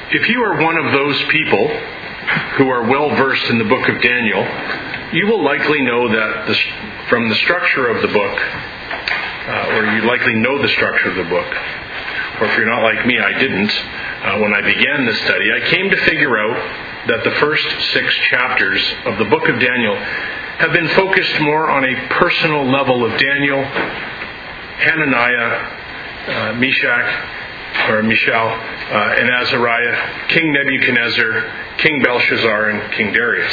If you are one of those people who are well versed in the book of Daniel, you will likely know that from the structure of the book, or you likely know the structure of the book, or if you're not like me, I didn't. When I began this study, I came to figure out that the first 6 chapters of the book of Daniel have been focused more on a personal level of Daniel, Hananiah, Mishael, and Azariah, King Nebuchadnezzar, King Belshazzar, and King Darius.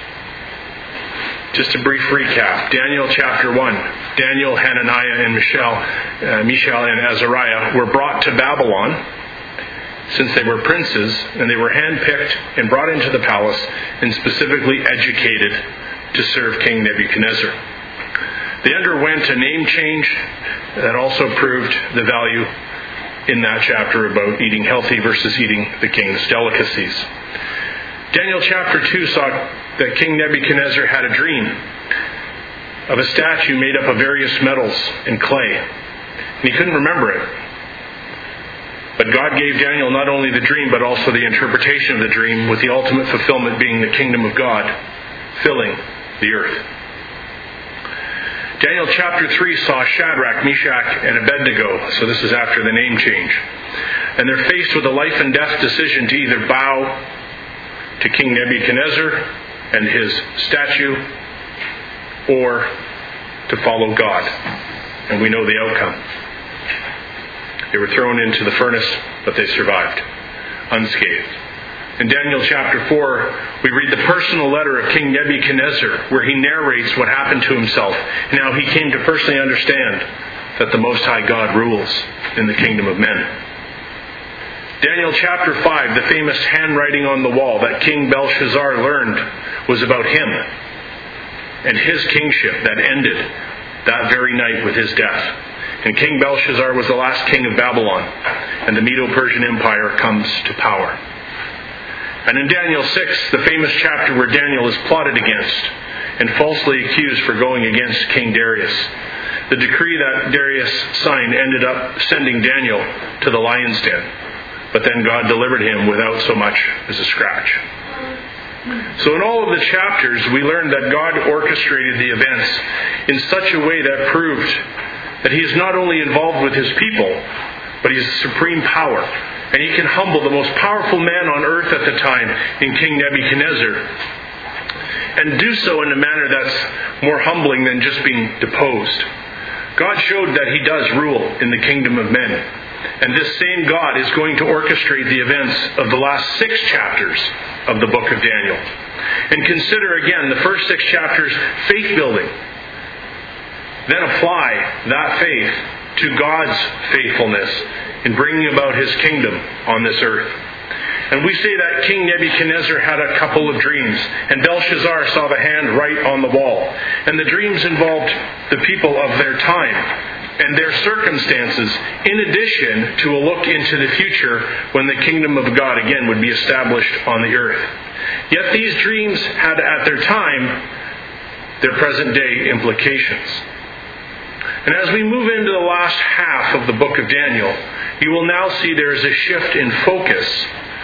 Just a brief recap. Daniel chapter 1. Daniel, Hananiah, and Mishael and Azariah were brought to Babylon since they were princes, and they were handpicked and brought into the palace and specifically educated to serve King Nebuchadnezzar. They underwent a name change that also proved the value in that chapter about eating healthy versus eating the king's delicacies. Daniel chapter 2 saw that King Nebuchadnezzar had a dream of a statue made up of various metals and clay, and he couldn't remember it. But God gave Daniel not only the dream, but also the interpretation of the dream, with the ultimate fulfillment being the kingdom of God filling the earth. Daniel chapter 3 saw Shadrach, Meshach, and Abednego, so this is after the name change. And they're faced with a life and death decision to either bow to King Nebuchadnezzar and his statue, or to follow God. And we know the outcome. They were thrown into the furnace, but they survived, unscathed. In Daniel chapter 4, we read the personal letter of King Nebuchadnezzar, where he narrates what happened to himself and how he came to personally understand that the Most High God rules in the kingdom of men. Daniel chapter 5, the famous handwriting on the wall that King Belshazzar learned was about him and his kingship that ended that very night with his death. And King Belshazzar was the last king of Babylon, and the Medo-Persian Empire comes to power. And in Daniel 6, the famous chapter where Daniel is plotted against and falsely accused for going against King Darius, the decree that Darius signed ended up sending Daniel to the lion's den. But then God delivered him without so much as a scratch. So in all of the chapters, we learned that God orchestrated the events in such a way that proved that He is not only involved with His people, but He is supreme power. And He can humble the most powerful man on earth at the time in King Nebuchadnezzar, and do so in a manner that's more humbling than just being deposed. God showed that He does rule in the kingdom of men. And this same God is going to orchestrate the events of the last 6 chapters of the book of Daniel. And consider again the first 6 chapters faith building. Then apply that faith to God's faithfulness in bringing about His kingdom on this earth. And we say that King Nebuchadnezzar had a couple of dreams, and Belshazzar saw the hand right on the wall. And the dreams involved the people of their time and their circumstances, in addition to a look into the future when the kingdom of God again would be established on the earth. Yet these dreams had at their time their present day implications. And as we move into the last half of the book of Daniel, you will now see there is a shift in focus,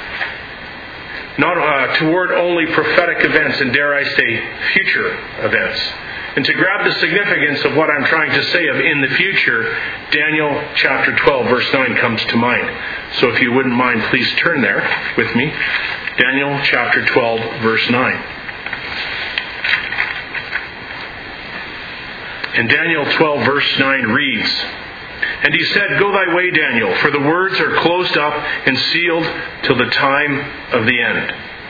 not toward only prophetic events and, dare I say, future events. And to grab the significance of what I'm trying to say of in the future, Daniel chapter 12 verse 9 comes to mind. So if you wouldn't mind, please turn there with me. Daniel chapter 12 verse 9. And Daniel 12 verse 9 reads, "And he said, Go thy way, Daniel, for the words are closed up and sealed till the time of the end."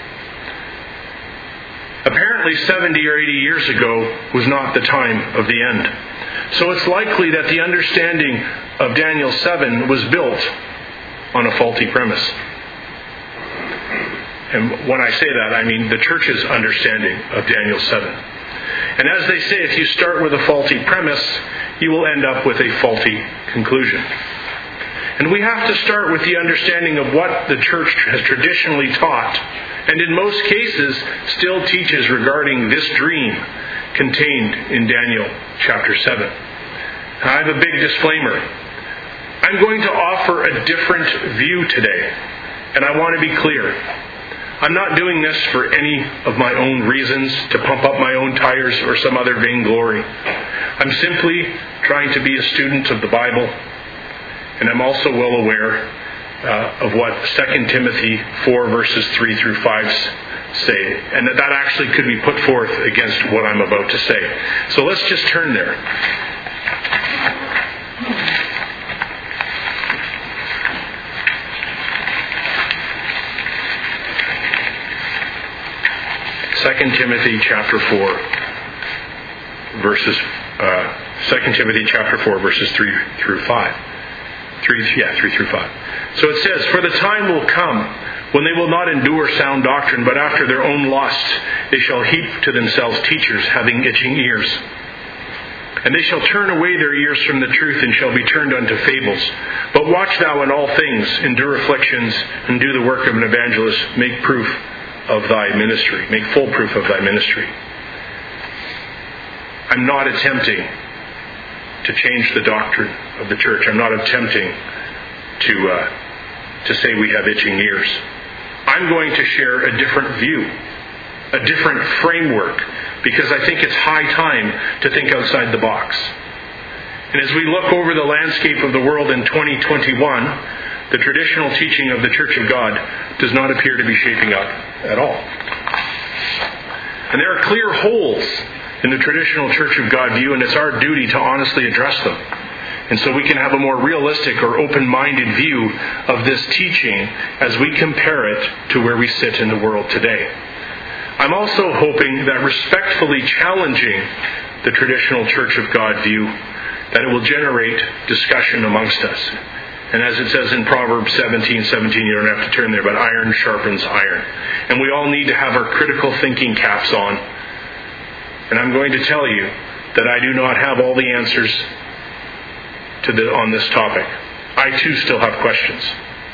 Apparently 70 or 80 years ago was not the time of the end. So it's likely that the understanding of Daniel 7 was built on a faulty premise. And when I say that, I mean the church's understanding of Daniel 7. And as they say, if you start with a faulty premise, you will end up with a faulty conclusion. And we have to start with the understanding of what the church has traditionally taught, and in most cases still teaches regarding this dream contained in Daniel chapter 7. I have a big disclaimer. I'm going to offer a different view today. And I want to be clear. I'm not doing this for any of my own reasons, to pump up my own tires or some other vainglory. I'm simply trying to be a student of the Bible, and I'm also well aware of what 2 Timothy 4 verses 3 through 5 say, and that actually could be put forth against what I'm about to say. So let's just turn there. 2 Timothy chapter 4 verses 2 Timothy chapter 4 verses 3 through 5. 3 through 5. So it says, "For the time will come when they will not endure sound doctrine, but after their own lusts they shall heap to themselves teachers having itching ears. And they shall turn away their ears from the truth, and shall be turned unto fables. But watch thou in all things, endure afflictions, and do the work of an evangelist, make proof of thy ministry." Make full proof of thy ministry. I'm not attempting to change the doctrine of the church. I'm not attempting to say we have itching ears. I'm going to share a different view, a different framework, because I think it's high time to think outside the box. And as we look over the landscape of the world in 2021, the traditional teaching of the Church of God does not appear to be shaping up at all. And there are clear holes in the traditional Church of God view, and it's our duty to honestly address them. And so we can have a more realistic or open-minded view of this teaching as we compare it to where we sit in the world today. I'm also hoping that respectfully challenging the traditional Church of God view, that it will generate discussion amongst us. And as it says in Proverbs 17:17, you don't have to turn there, but iron sharpens iron. And we all need to have our critical thinking caps on. And I'm going to tell you that I do not have all the answers on this topic. I too still have questions.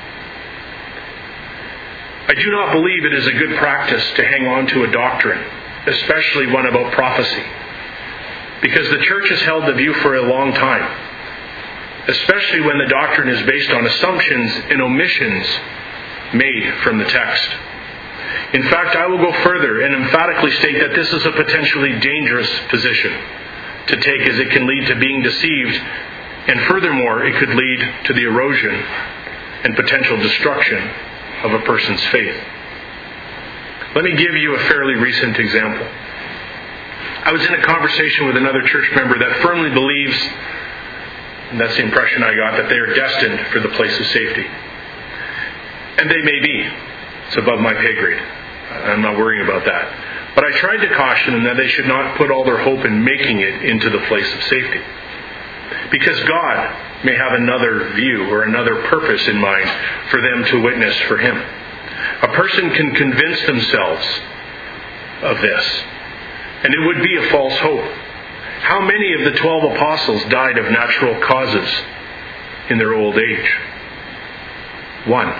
I do not believe it is a good practice to hang on to a doctrine, especially one about prophecy, because the church has held the view for a long time, especially when the doctrine is based on assumptions and omissions made from the text. In fact, I will go further and emphatically state that this is a potentially dangerous position to take, as it can lead to being deceived, and furthermore, it could lead to the erosion and potential destruction of a person's faith. Let me give you a fairly recent example. I was in a conversation with another church member that firmly believes, and that's the impression I got, that they are destined for the place of safety. And they may be. It's above my pay grade. I'm not worrying about that. But I tried to caution them that they should not put all their hope in making it into the place of safety, because God may have another view or another purpose in mind for them to witness for Him. A person can convince themselves of this, and it would be a false hope. How many of the 12 apostles died of natural causes in their old age? 1.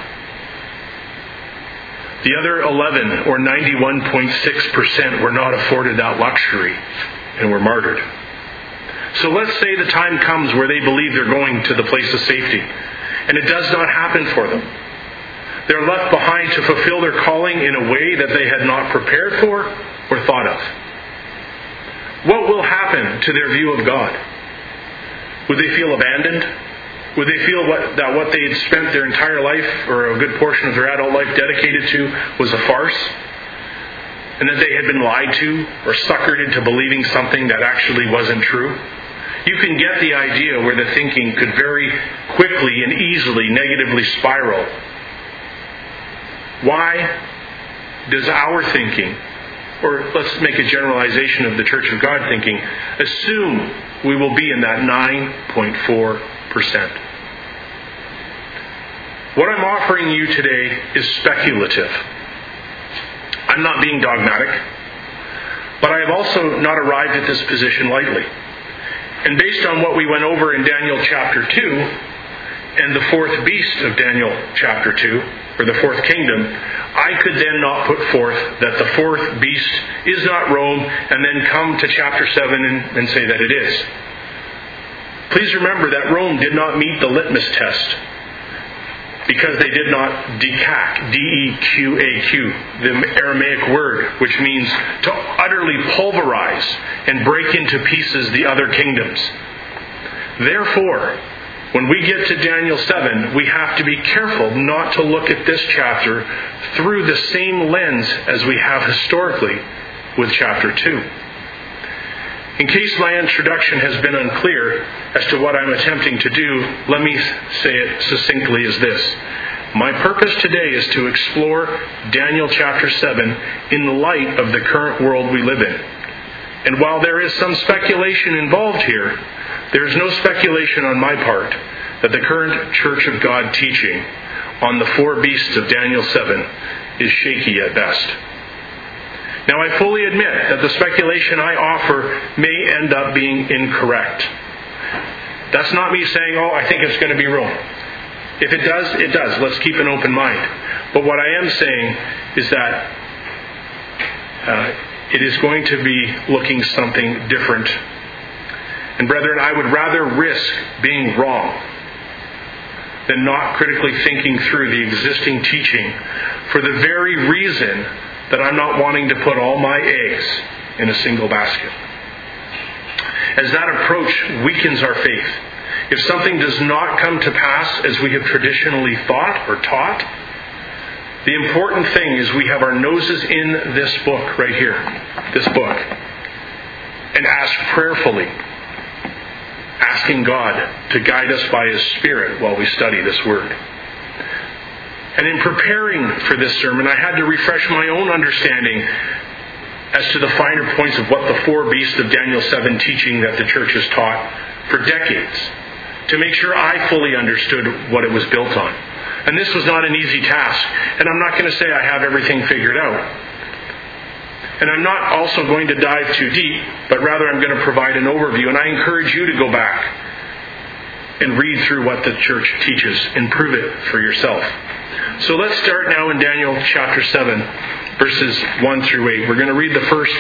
The other 11, or 91.6%, were not afforded that luxury and were martyred. So let's say the time comes where they believe they're going to the place of safety, and it does not happen for them. They're left behind to fulfill their calling in a way that they had not prepared for or thought of. What will happen to their view of God? Would they feel abandoned? Would they feel that what they had spent their entire life, or a good portion of their adult life, dedicated to was a farce? And that they had been lied to or suckered into believing something that actually wasn't true? You can get the idea where the thinking could very quickly and easily negatively spiral. Why does our thinking, or let's make a generalization of the Church of God thinking, assume we will be in that 9.4%? What I'm offering you today is speculative. I'm not being dogmatic, but I have also not arrived at this position lightly. And based on what we went over in Daniel chapter 2, and the fourth beast of Daniel chapter 2, or the fourth kingdom, I could then not put forth that the fourth beast is not Rome, and then come to chapter 7 and say that it is. Please remember that Rome did not meet the litmus test. because they did not decac, D-E-Q-A-Q, the Aramaic word, which means to utterly pulverize and break into pieces the other kingdoms. Therefore, when we get to Daniel 7, we have to be careful not to look at this chapter through the same lens as we have historically with chapter 2. In case my introduction has been unclear as to what I'm attempting to do, let me say it succinctly as this. My purpose today is to explore Daniel chapter 7 in the light of the current world we live in. And while there is some speculation involved here, there is no speculation on my part that the current Church of God teaching on the four beasts of Daniel 7 is shaky at best. Now, I fully admit that the speculation I offer may end up being incorrect. That's not me saying, I think it's going to be wrong. If it does, it does. Let's keep an open mind. But what I am saying is that it is going to be looking something different. And brethren, I would rather risk being wrong than not critically thinking through the existing teaching for the very reason that I'm not wanting to put all my eggs in a single basket. As that approach weakens our faith, if something does not come to pass as we have traditionally thought or taught, the important thing is we have our noses in this book right here, this book, and ask prayerfully, asking God to guide us by His Spirit while we study this Word. And in preparing for this sermon, I had to refresh my own understanding as to the finer points of what the four beasts of Daniel 7 teaching that the church has taught for decades, to make sure I fully understood what it was built on. And this was not an easy task. And I'm not going to say I have everything figured out. And I'm not also going to dive too deep, but rather I'm going to provide an overview. And I encourage you to go back and read through what the church teaches and prove it for yourself. So let's start now in Daniel chapter 7, verses 1 through 8. We're going to read the first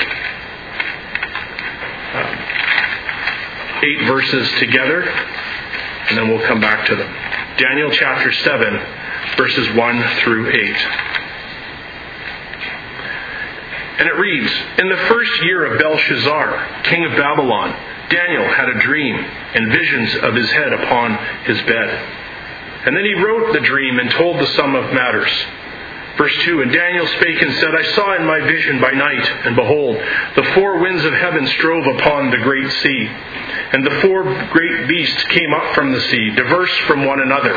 8 verses together, and then we'll come back to them. Daniel chapter 7, verses 1 through 8. And it reads, In the first year of Belshazzar, king of Babylon, Daniel had a dream and visions of his head upon his bed. And then he wrote the dream and told the sum of matters. Verse 2, And Daniel spake and said, I saw in my vision by night, and behold, the four winds of heaven strove upon the great sea. And the four great beasts came up from the sea, diverse from one another.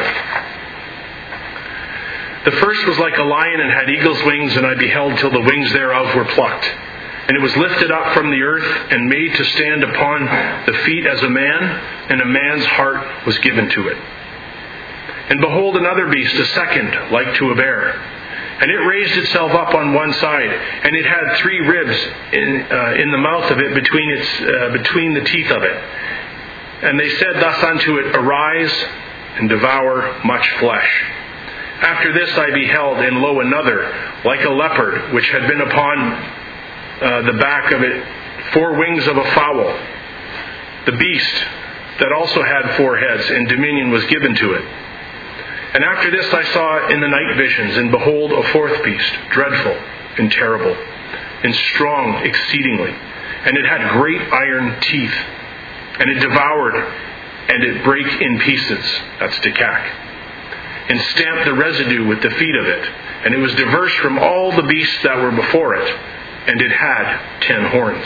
The first was like a lion and had eagle's wings, and I beheld till the wings thereof were plucked. And it was lifted up from the earth and made to stand upon the feet as a man, and a man's heart was given to it. And behold, another beast, a second, like to a bear. And it raised itself up on one side, and it had 3 ribs in the mouth of it, between the teeth of it. And they said thus unto it, Arise and devour much flesh. After this I beheld, and lo, another, like a leopard, which had been upon the back of it 4 wings of a fowl. The beast that also had 4 heads, and dominion was given to it. And after this I saw in the night visions, and behold, a 4th beast, dreadful and terrible, and strong exceedingly. And it had great iron teeth, and it devoured, and it brake in pieces, that's decac, and stamped the residue with the feet of it. And it was diverse from all the beasts that were before it, and it had 10 horns.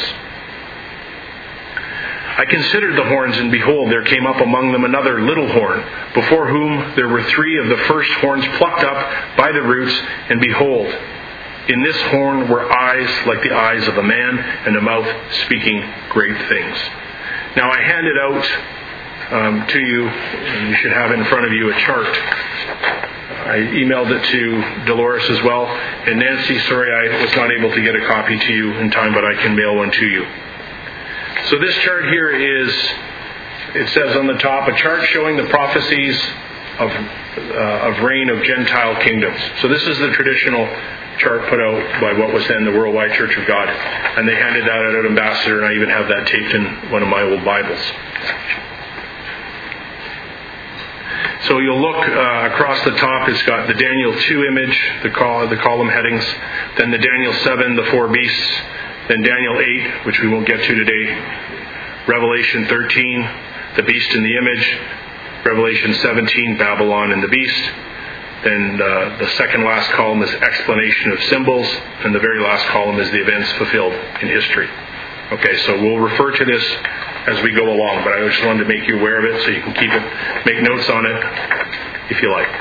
I considered the horns, and behold, there came up among them another little horn, before whom there were 3 of the first horns plucked up by the roots, and behold, in this horn were eyes like the eyes of a man, and a mouth speaking great things. Now I handed out to you, and you should have in front of you a chart. I emailed it to Dolores as well, and Nancy, sorry I was not able to get a copy to you in time, but I can mail one to you. So this chart here is, it says on the top, a chart showing the prophecies of reign of Gentile kingdoms. So this is the traditional chart put out by what was then the Worldwide Church of God. And they handed that out at Ambassador, and I even have that taped in one of my old Bibles. So you'll look across the top, it's got the Daniel 2 image, the column headings, then the Daniel 7, the 4 beasts, then Daniel 8, which we won't get to today, Revelation 13, the beast in the image, Revelation 17, Babylon and the beast. Then the second last column is explanation of symbols, and the very last column is the events fulfilled in history. Okay, so we'll refer to this as we go along, but I just wanted to make you aware of it so you can keep it, make notes on it if you like.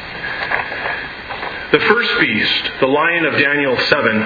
The first beast, the lion of Daniel 7,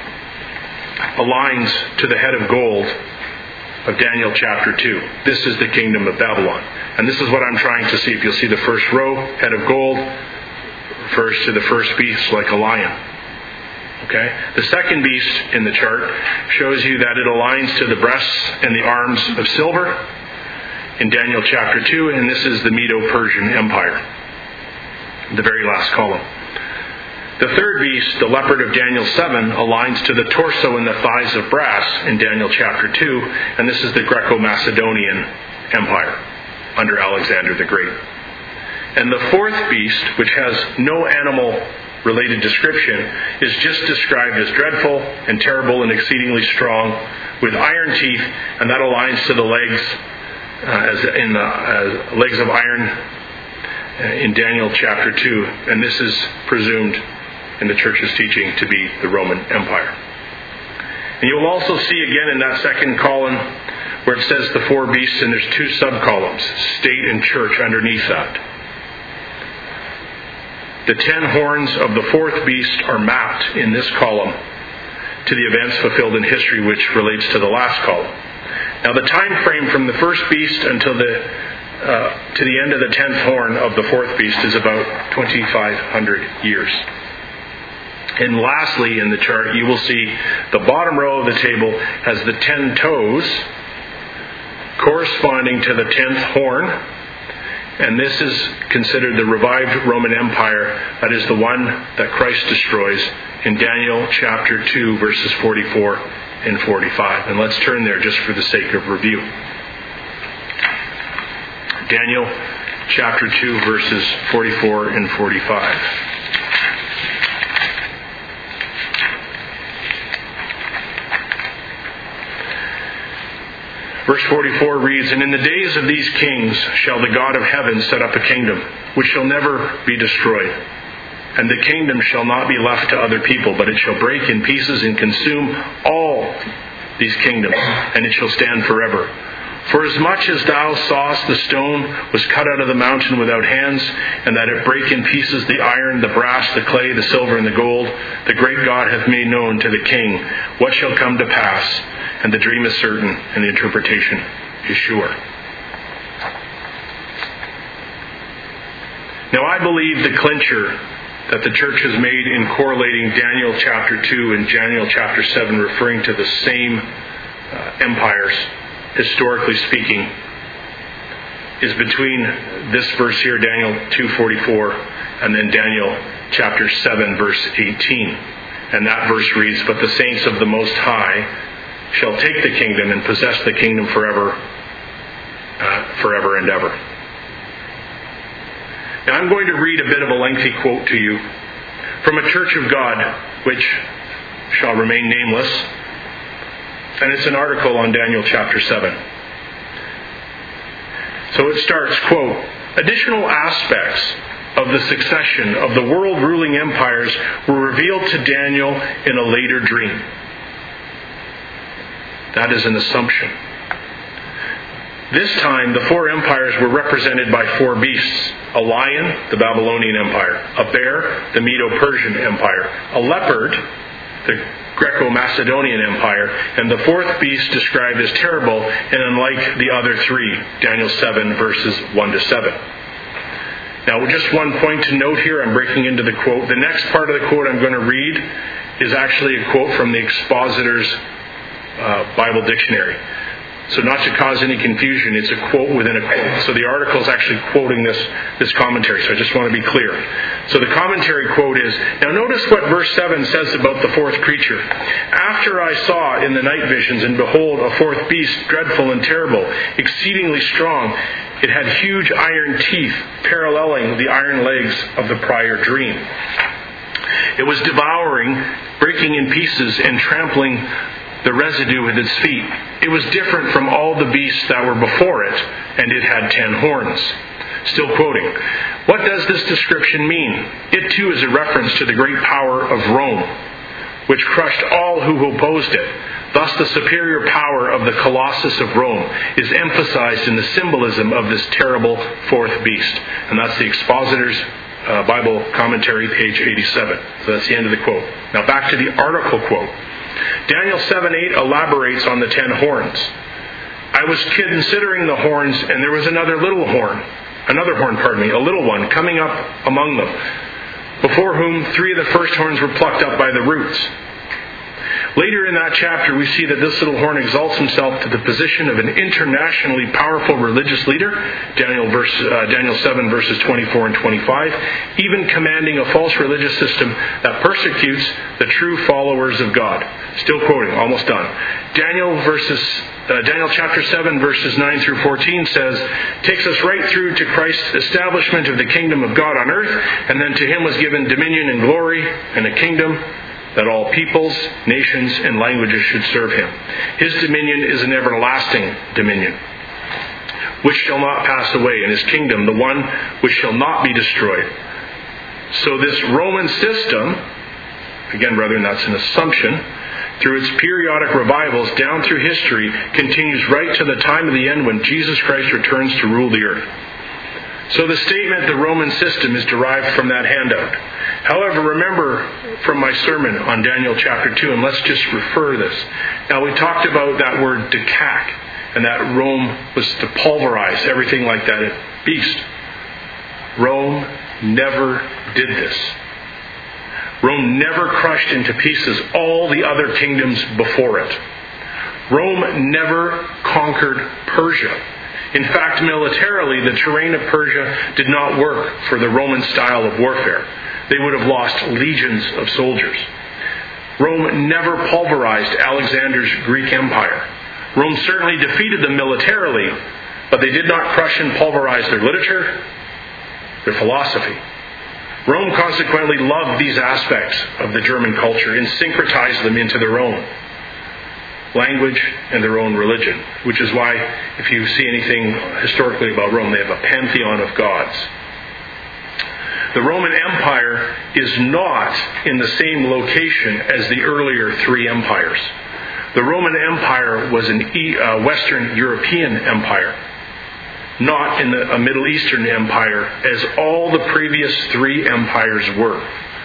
aligns to the head of gold of Daniel chapter 2. This is the kingdom of Babylon. And this is what I'm trying to see. If you'll see the first row, head of gold, refers to the first beast like a lion. Okay? The second beast in the chart shows you that it aligns to the breasts and the arms of silver in Daniel chapter 2, and this is the Medo-Persian Empire, the very last column. The third beast, the leopard of Daniel 7, aligns to the torso and the thighs of brass in Daniel chapter 2, and this is the Greco-Macedonian Empire under Alexander the Great. And the fourth beast, which has no animal-related description, is just described as dreadful and terrible and exceedingly strong, with iron teeth, and that aligns to the legs, legs of iron in Daniel chapter 2, and this is presumed in the church's teaching to be the Roman Empire. And you'll also see again in that second column where it says the four beasts, and there's two sub-columns, state and church underneath that. The 10 horns of the fourth beast are mapped in this column to the events fulfilled in history, which relates to the last column. Now the time frame from the first beast until to the end of the 10th horn of the fourth beast is about 2,500 years. And lastly, in the chart, you will see the bottom row of the table has the 10 toes corresponding to the 10th horn. And this is considered the revived Roman Empire. That is the one that Christ destroys in Daniel chapter 2, verses 44 and 45. And let's turn there just for the sake of review. Daniel chapter 2, verses 44 and 45. Verse 44 reads, "And in the days of these kings shall the God of heaven set up a kingdom, which shall never be destroyed. And the kingdom shall not be left to other people, but it shall break in pieces and consume all these kingdoms, and it shall stand forever. For as much as thou sawest the stone was cut out of the mountain without hands, and that it brake in pieces the iron, the brass, the clay, the silver, and the gold, the great God hath made known to the king what shall come to pass, and the dream is certain, and the interpretation is sure." Now I believe the clincher that the church has made in correlating Daniel chapter 2 and Daniel chapter 7, referring to the same empires, historically speaking, is between this verse here, Daniel 2:44, and then Daniel chapter 7, verse 18. And that verse reads, "But the saints of the Most High shall take the kingdom and possess the kingdom forever and ever." Now I'm going to read a bit of a lengthy quote to you from a church of God which shall remain nameless. And it's an article on Daniel chapter 7. So it starts, quote, "Additional aspects of the succession of the world-ruling empires were revealed to Daniel in a later dream." That is an assumption. This time, the four empires were represented by four beasts: a lion, the Babylonian Empire; a bear, the Medo-Persian Empire; a leopard, the Greco-Macedonian Empire; and the fourth beast described as terrible and unlike the other three, Daniel 7, verses 1 to 7. Now, just one point to note here, I'm breaking into the quote. The next part of the quote I'm going to read is actually a quote from the Expositor's Bible Dictionary. So not to cause any confusion, it's a quote within a quote. So the article is actually quoting this commentary, so I just want to be clear. So the commentary quote is, now notice what verse 7 says about the fourth creature. After I saw in the night visions, and behold, a fourth beast, dreadful and terrible, exceedingly strong. It had huge iron teeth, paralleling the iron legs of the prior dream. It was devouring, breaking in pieces, and trampling the residue with its feet. It was different from all the beasts that were before it, and it had 10 horns. Still quoting, what does this description mean? It too is a reference to the great power of Rome, which crushed all who opposed it. Thus the superior power of the Colossus of Rome is emphasized in the symbolism of this terrible fourth beast. And that's the Expositor's Bible Commentary, page 87. So that's the end of the quote. Now back to the article quote. Daniel 7:8 elaborates on the 10 horns. I was considering the horns, and there was a little horn, a little one, coming up among them, before whom 3 of the first horns were plucked up by the roots. Later in that chapter, we see that this little horn exalts himself to the position of an internationally powerful religious leader, Daniel 7 verses 24 and 25, even commanding a false religious system that persecutes the true followers of God. Still quoting, almost done. Daniel chapter 7 verses 9 through 14 says, takes us right through to Christ's establishment of the kingdom of God on earth, and then to him was given dominion and glory and a kingdom that all peoples, nations, and languages should serve him. His dominion is an everlasting dominion, which shall not pass away, and his kingdom the one which shall not be destroyed. So this Roman system, again, brethren, that's an assumption, through its periodic revivals down through history, continues right to the time of the end when Jesus Christ returns to rule the earth. So the statement, the Roman system, is derived from that handout. However, remember from my sermon on Daniel chapter 2, and let's just refer this. Now, we talked about that word dikak, and that Rome was to pulverize everything like that beast. Rome never did this. Rome never crushed into pieces all the other kingdoms before it. Rome never conquered Persia. In fact, militarily, the terrain of Persia did not work for the Roman style of warfare. They would have lost legions of soldiers. Rome never pulverized Alexander's Greek Empire. Rome certainly defeated them militarily, but they did not crush and pulverize their literature, their philosophy. Rome consequently loved these aspects of the German culture and syncretized them into their own language and their own religion, which is why, if you see anything historically about Rome, they have a pantheon of gods. The Roman Empire is not in the same location as the earlier 3 empires. The Roman Empire was a Western European empire, not in a Middle Eastern empire, as all the previous 3 empires were.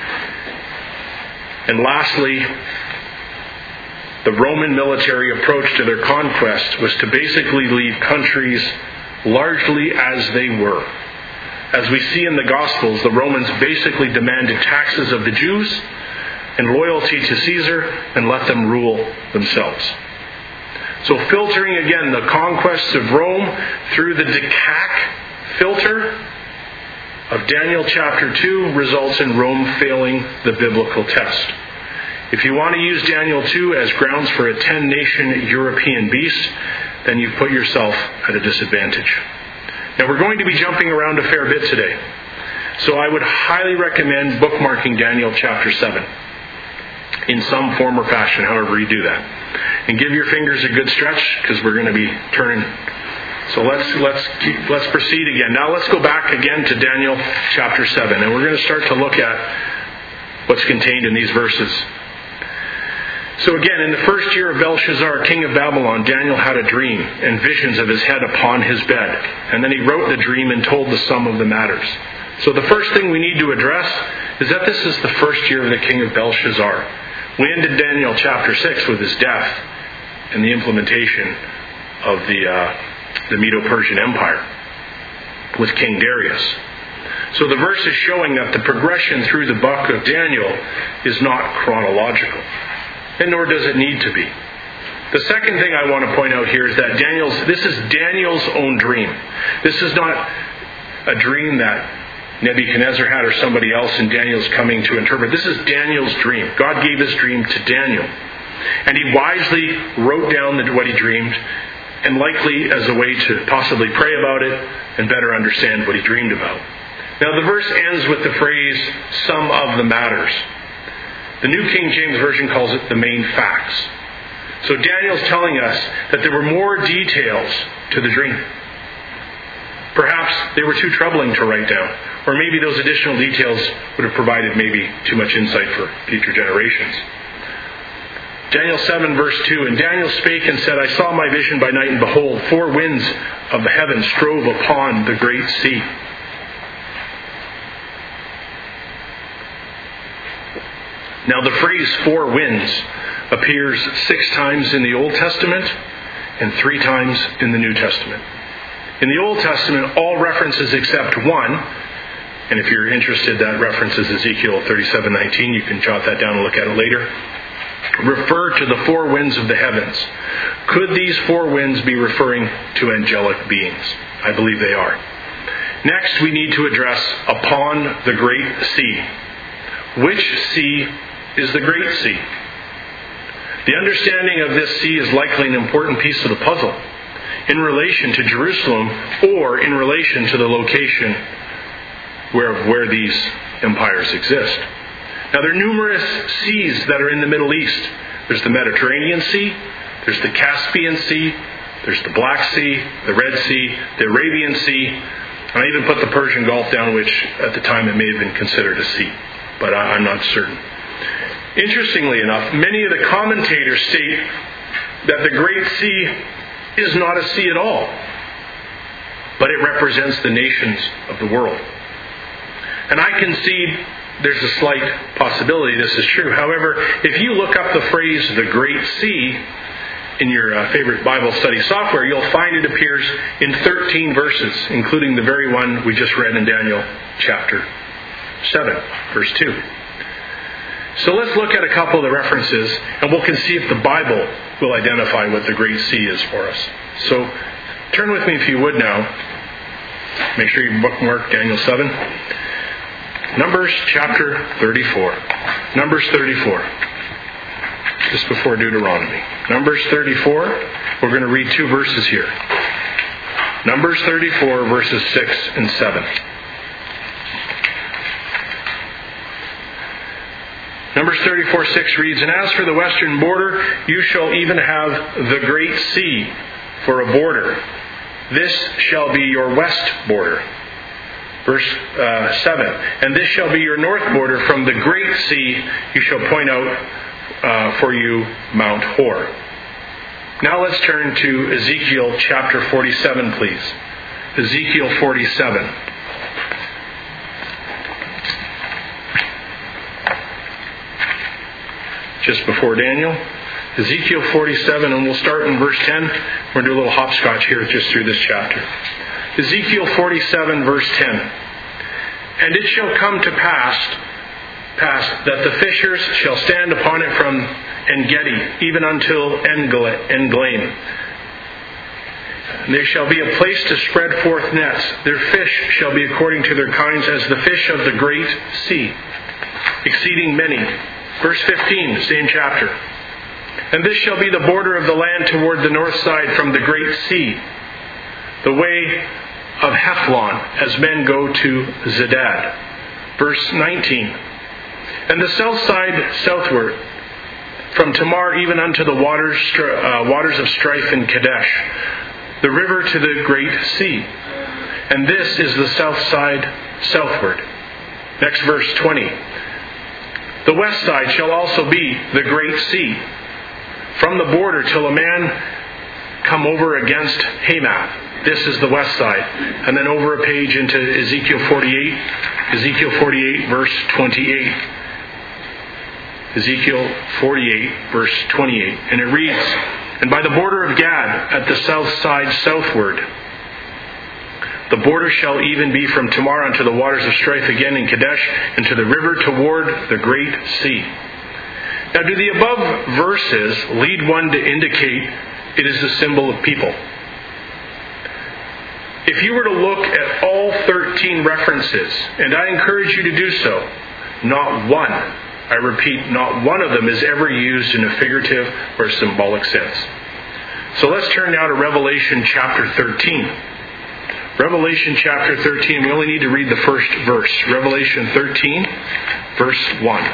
And lastly, the Roman military approach to their conquest was to basically leave countries largely as they were. As we see in the Gospels, the Romans basically demanded taxes of the Jews and loyalty to Caesar and let them rule themselves. So filtering again the conquests of Rome through the dikak filter of Daniel chapter 2 results in Rome failing the biblical test. If you want to use Daniel 2 as grounds for a 10-nation European beast, then you've put yourself at a disadvantage. Now, we're going to be jumping around a fair bit today. So I would highly recommend bookmarking Daniel chapter 7 in some form or fashion, however you do that. And give your fingers a good stretch, because we're going to be turning. So let's proceed again. Now let's go back again to Daniel chapter 7, and we're going to start to look at what's contained in these verses. So again, in the first year of Belshazzar, king of Babylon, Daniel had a dream and visions of his head upon his bed. And then he wrote the dream and told the sum of the matters. So the first thing we need to address is that this is the first year of the king of Belshazzar. We ended Daniel chapter 6 with his death and the implementation of the Medo-Persian Empire with King Darius. So the verse is showing that the progression through the book of Daniel is not chronological. And nor does it need to be. The second thing I want to point out here is that this is Daniel's own dream. This is not a dream that Nebuchadnezzar had or somebody else and Daniel's coming to interpret. This is Daniel's dream. God gave his dream to Daniel. And he wisely wrote down what he dreamed, and likely as a way to possibly pray about it and better understand what he dreamed about. Now the verse ends with the phrase, some of the matters. The New King James Version calls it the main facts. So Daniel's telling us that there were more details to the dream. Perhaps they were too troubling to write down, or maybe those additional details would have provided maybe too much insight for future generations. Daniel 7 verse 2, and Daniel spake and said, I saw my vision by night, and behold, 4 winds of the heavens strove upon the great sea. Now the phrase 4 winds appears 6 times in the Old Testament and 3 times in the New Testament. In the Old Testament, all references except one, and if you're interested, that reference is Ezekiel 37:19. You can jot that down and look at it later. Refer to the 4 winds of the heavens. Could these 4 winds be referring to angelic beings? I believe they are. Next, we need to address upon the great sea. Which sea is the great sea? The understanding of this sea is likely an important piece of the puzzle in relation to Jerusalem or in relation to the location where these empires exist. Now, there are numerous seas that are in the Middle East. There's the Mediterranean Sea, there's the Caspian Sea, there's the Black Sea, the Red Sea, the Arabian Sea, and I even put the Persian Gulf down, which at the time it may have been considered a sea, but I'm not certain. Interestingly enough, many of the commentators state that the Great Sea is not a sea at all, but it represents the nations of the world. And I concede there's a slight possibility this is true. However, if you look up the phrase the Great Sea in your favorite Bible study software, you'll find it appears in 13 verses, including the very one we just read in Daniel chapter 7, verse 2. So let's look at a couple of the references, and we'll see if the Bible will identify what the Great Sea is for us. So turn with me if you would now. Make sure you bookmark Daniel 7. Numbers chapter 34. Numbers 34. Just before Deuteronomy. Numbers 34. We're going to read 2 verses here. Numbers 34, verses 6 and 7. Numbers 34:6 reads, And as for the western border, you shall even have the great sea for a border. This shall be your west border. Verse 7, And this shall be your north border. From the great sea you shall point out for you Mount Hor. Now let's turn to Ezekiel chapter 47, please. Ezekiel 47. Just before Daniel. Ezekiel 47, and we'll start in verse 10. We're going to do a little hopscotch here just through this chapter. Ezekiel 47, verse 10. And it shall come to pass that the fishers shall stand upon it from En-gedi, even until En-glaim. And there shall be a place to spread forth nets. Their fish shall be according to their kinds as the fish of the great sea, exceeding many. Verse 15, same chapter. And this shall be the border of the land toward the north side from the great sea, the way of Hethlon, as men go to Zedad. Verse 19. And the south side southward, from Tamar even unto the waters of strife in Kadesh, the river to the great sea. And this is the south side southward. Next verse 20. The west side shall also be the great sea, from the border till a man come over against Hamath. This is the west side. And then over a page into Ezekiel 48. Ezekiel 48, verse 28. Ezekiel 48, verse 28. And it reads, And by the border of Gad, at the south side southward, the border shall even be from Tamar unto the waters of strife again in Kadesh, and to the river toward the great sea. Now, do the above verses lead one to indicate it is a symbol of people? If you were to look at all 13 references, and I encourage you to do so, not one, I repeat, not one of them is ever used in a figurative or symbolic sense. So let's turn now to Revelation chapter 13. Revelation chapter 13, we only need to read the first verse. Revelation 13, verse 1.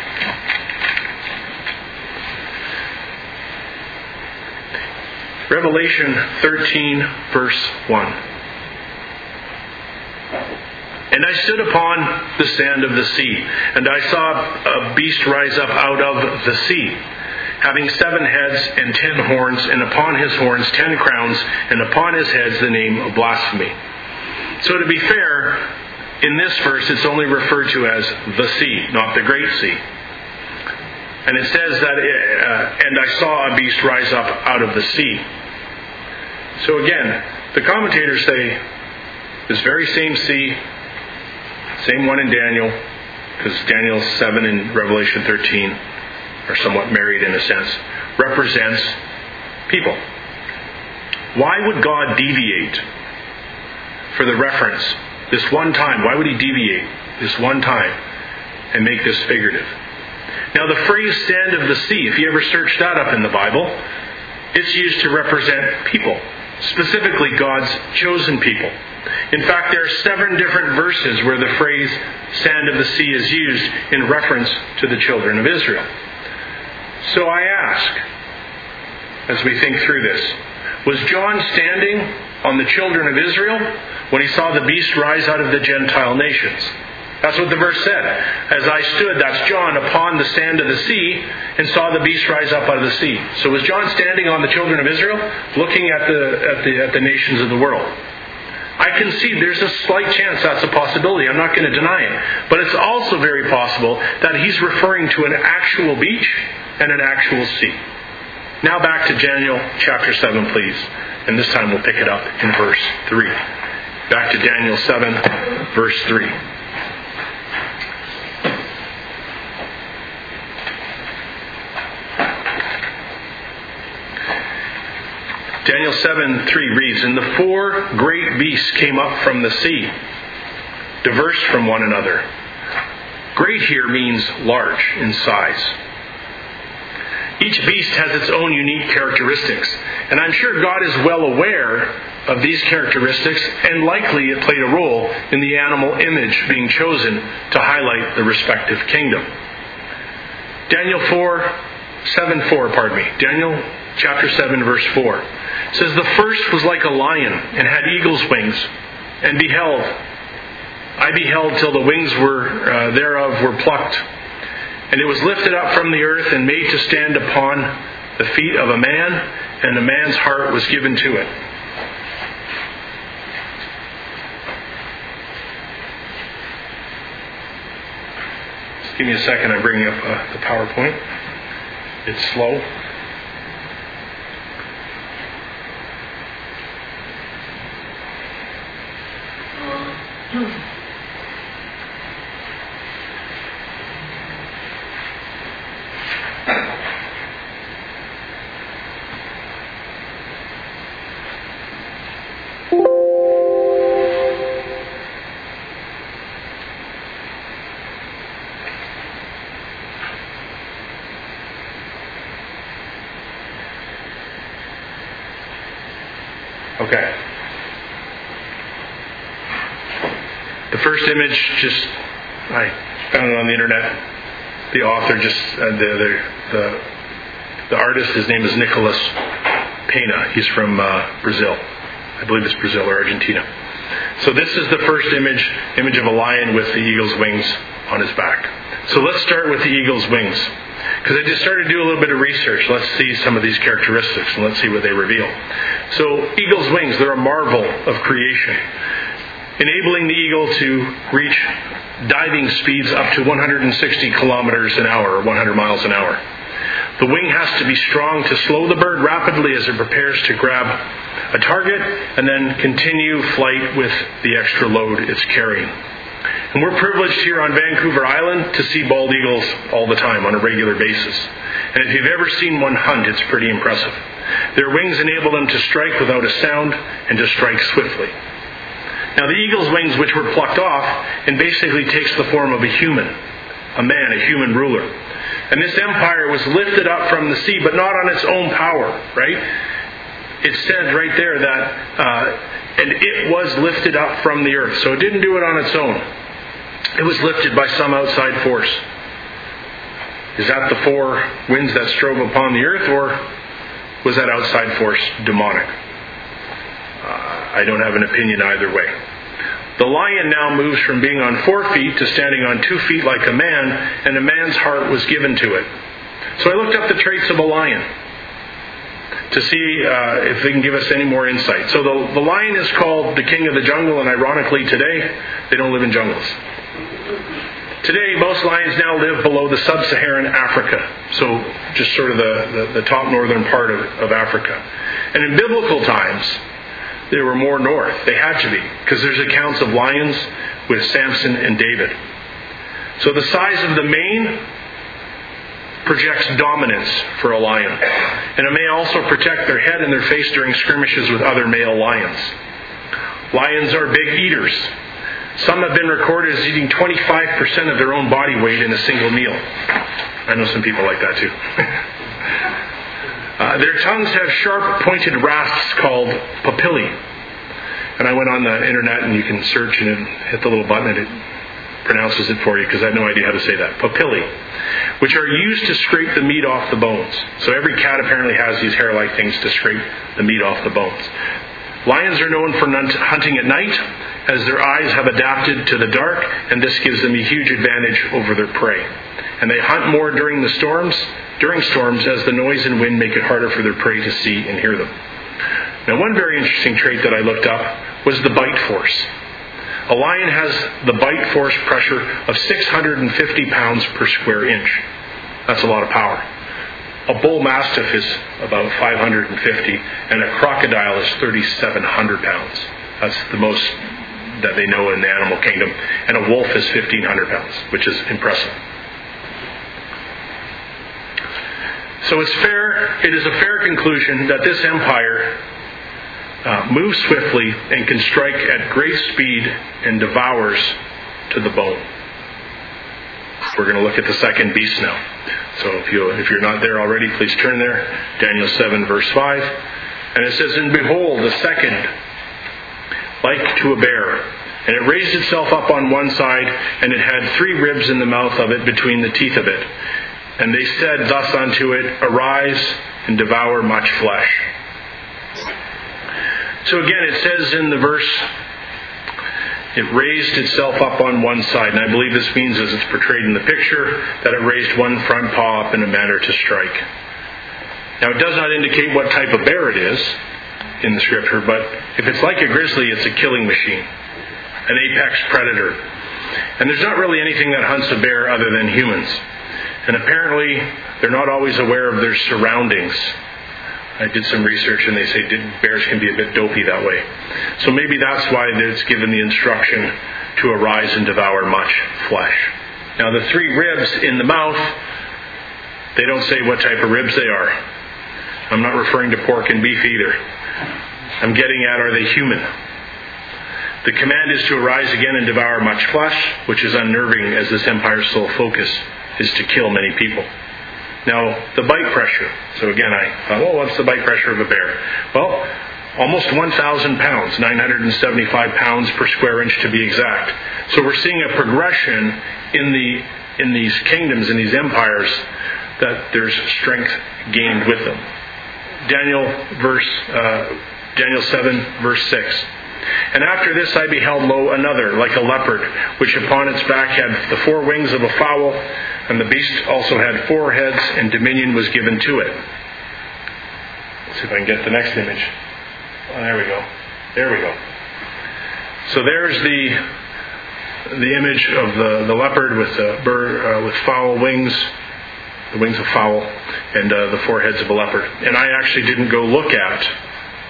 Revelation 13, verse 1. And I stood upon the sand of the sea, and I saw a beast rise up out of the sea, having 7 heads and 10 horns, and upon his horns 10 crowns, and upon his heads the name of blasphemy. So to be fair, in this verse it's only referred to as the sea, not the great sea. And it says that, and I saw a beast rise up out of the sea. So again, the commentators say, this very same sea, same one in Daniel, because Daniel 7 and Revelation 13 are somewhat married in a sense, represents people. Why would God deviate for the reference this one time? Why would he deviate this one time and make this figurative? Now the phrase sand of the sea, if you ever search that up in the Bible, it's used to represent people, specifically God's chosen people. In fact, there are 7 different verses where the phrase sand of the sea is used in reference to the children of Israel. So I ask, as we think through this, was John standing on the children of Israel when he saw the beast rise out of the Gentile nations? That's what the verse said. As I stood, that's John, upon the sand of the sea, and saw the beast rise up out of the sea. So was John standing on the children of Israel, looking at the nations of the world? I concede there's a slight chance that's a possibility. I'm not going to deny it. But it's also very possible that he's referring to an actual beach and an actual sea. Now back to Daniel chapter 7, please. And this time we'll pick it up in verse 3. Back to Daniel 7, verse 3. Daniel 7:3 reads, And the 4 great beasts came up from the sea, diverse from one another. Great here means large in size. Each beast has its own unique characteristics, and I'm sure God is well aware of these characteristics, and likely it played a role in the animal image being chosen to highlight the respective kingdom. Daniel chapter 7, verse 4. It says, The first was like a lion, and had eagle's wings, and I beheld till the wings thereof were plucked. And it was lifted up from the earth, and made to stand upon the feet of a man, and a man's heart was given to it. Just give me a second, I'm bringing up the PowerPoint. It's slow. Okay. The first image, I found it on the internet. The author the artist, his name is Nicolas Pena. He's from Brazil. I believe it's Brazil or Argentina. So this is the first image of a lion with the eagle's wings on his back. So let's start with the eagle's wings. Because I just started to do a little bit of research. Let's see some of these characteristics and let's see what they reveal. So eagle's wings, they're a marvel of creation, enabling the eagle to reach diving speeds up to 160 kilometers an hour or 100 miles an hour. The wing has to be strong to slow the bird rapidly as it prepares to grab a target and then continue flight with the extra load it's carrying. And we're privileged here on Vancouver Island to see bald eagles all the time on a regular basis. And if you've ever seen one hunt, it's pretty impressive. Their wings enable them to strike without a sound and to strike swiftly. Now the eagle's wings, which were plucked off, and basically takes the form of a human, a man, a human ruler. And this empire was lifted up from the sea, but not on its own power, right? It said right there that, and it was lifted up from the earth. So it didn't do it on its own. It was lifted by some outside force. Is that the four winds that strove upon the earth, or was that outside force demonic? I don't have an opinion either way. The lion now moves from being on 4 feet to standing on 2 feet like a man, and a man's heart was given to it. So I looked up the traits of a lion to see if they can give us any more insight. So the lion is called the king of the jungle, and ironically today, they don't live in jungles. Today, most lions now live below the sub-Saharan Africa, so just sort of the top northern part of Africa. And in biblical times, they were more north. They had to be, because there's accounts of lions with Samson and David. So the size of the mane projects dominance for a lion. And it may also protect their head and their face during skirmishes with other male lions. Lions are big eaters. Some have been recorded as eating 25% of their own body weight in a single meal. I know some people like that too. Their tongues have sharp, pointed rasps called papillae. And I went on the internet, and you can search and hit the little button, and it pronounces it for you, because I have no idea how to say that. Papillae, which are used to scrape the meat off the bones. So every cat apparently has these hair-like things to scrape the meat off the bones. Lions are known for hunting at night, as their eyes have adapted to the dark, and this gives them a huge advantage over their prey. And they hunt more during storms, as the noise and wind make it harder for their prey to see and hear them. Now, one very interesting trait that I looked up was the bite force. A lion has the bite force pressure of 650 pounds per square inch. That's a lot of power. A bull mastiff is about 550, and a crocodile is 3,700 pounds. That's the most that they know in the animal kingdom. And a wolf is 1,500 pounds, which is impressive. So it is a fair conclusion that this empire moves swiftly and can strike at great speed and devours to the bone. We're going to look at the second beast now. So if you're not there already, please turn there. Daniel 7, verse 5. And it says, "And behold, the second, like to a bear. And it raised itself up on one side, and it had 3 ribs in the mouth of it between the teeth of it. And they said thus unto it, Arise and devour much flesh." So again, it says in the verse, it raised itself up on one side. And I believe this means, as it's portrayed in the picture, that it raised one front paw up in a manner to strike. Now, it does not indicate what type of bear it is in the scripture, but if it's like a grizzly, it's a killing machine, an apex predator. And there's not really anything that hunts a bear other than humans. And apparently, they're not always aware of their surroundings. I did some research, and they say bears can be a bit dopey that way. So maybe that's why it's given the instruction to arise and devour much flesh. Now, the 3 ribs in the mouth, they don't say what type of ribs they are. I'm not referring to pork and beef either. I'm getting at, are they human? The command is to arise again and devour much flesh, which is unnerving, as this empire's sole focus is to kill many people. Now, the bite pressure. So again, I thought, what's the bite pressure of a bear? Well, almost 1,000 pounds, 975 pounds per square inch to be exact. So we're seeing a progression in these kingdoms, in these empires, that there's strength gained with them. Daniel 7, verse 6. "And after this I beheld, lo, another, like a leopard, which upon its back had the 4 wings of a fowl, and the beast also had 4 heads, and dominion was given to it." Let's see if I can get the next image. Oh, there we go. There we go. So there's the image of the leopard with the bird with fowl wings, the wings of fowl, and the 4 heads of a leopard. And I actually didn't go look at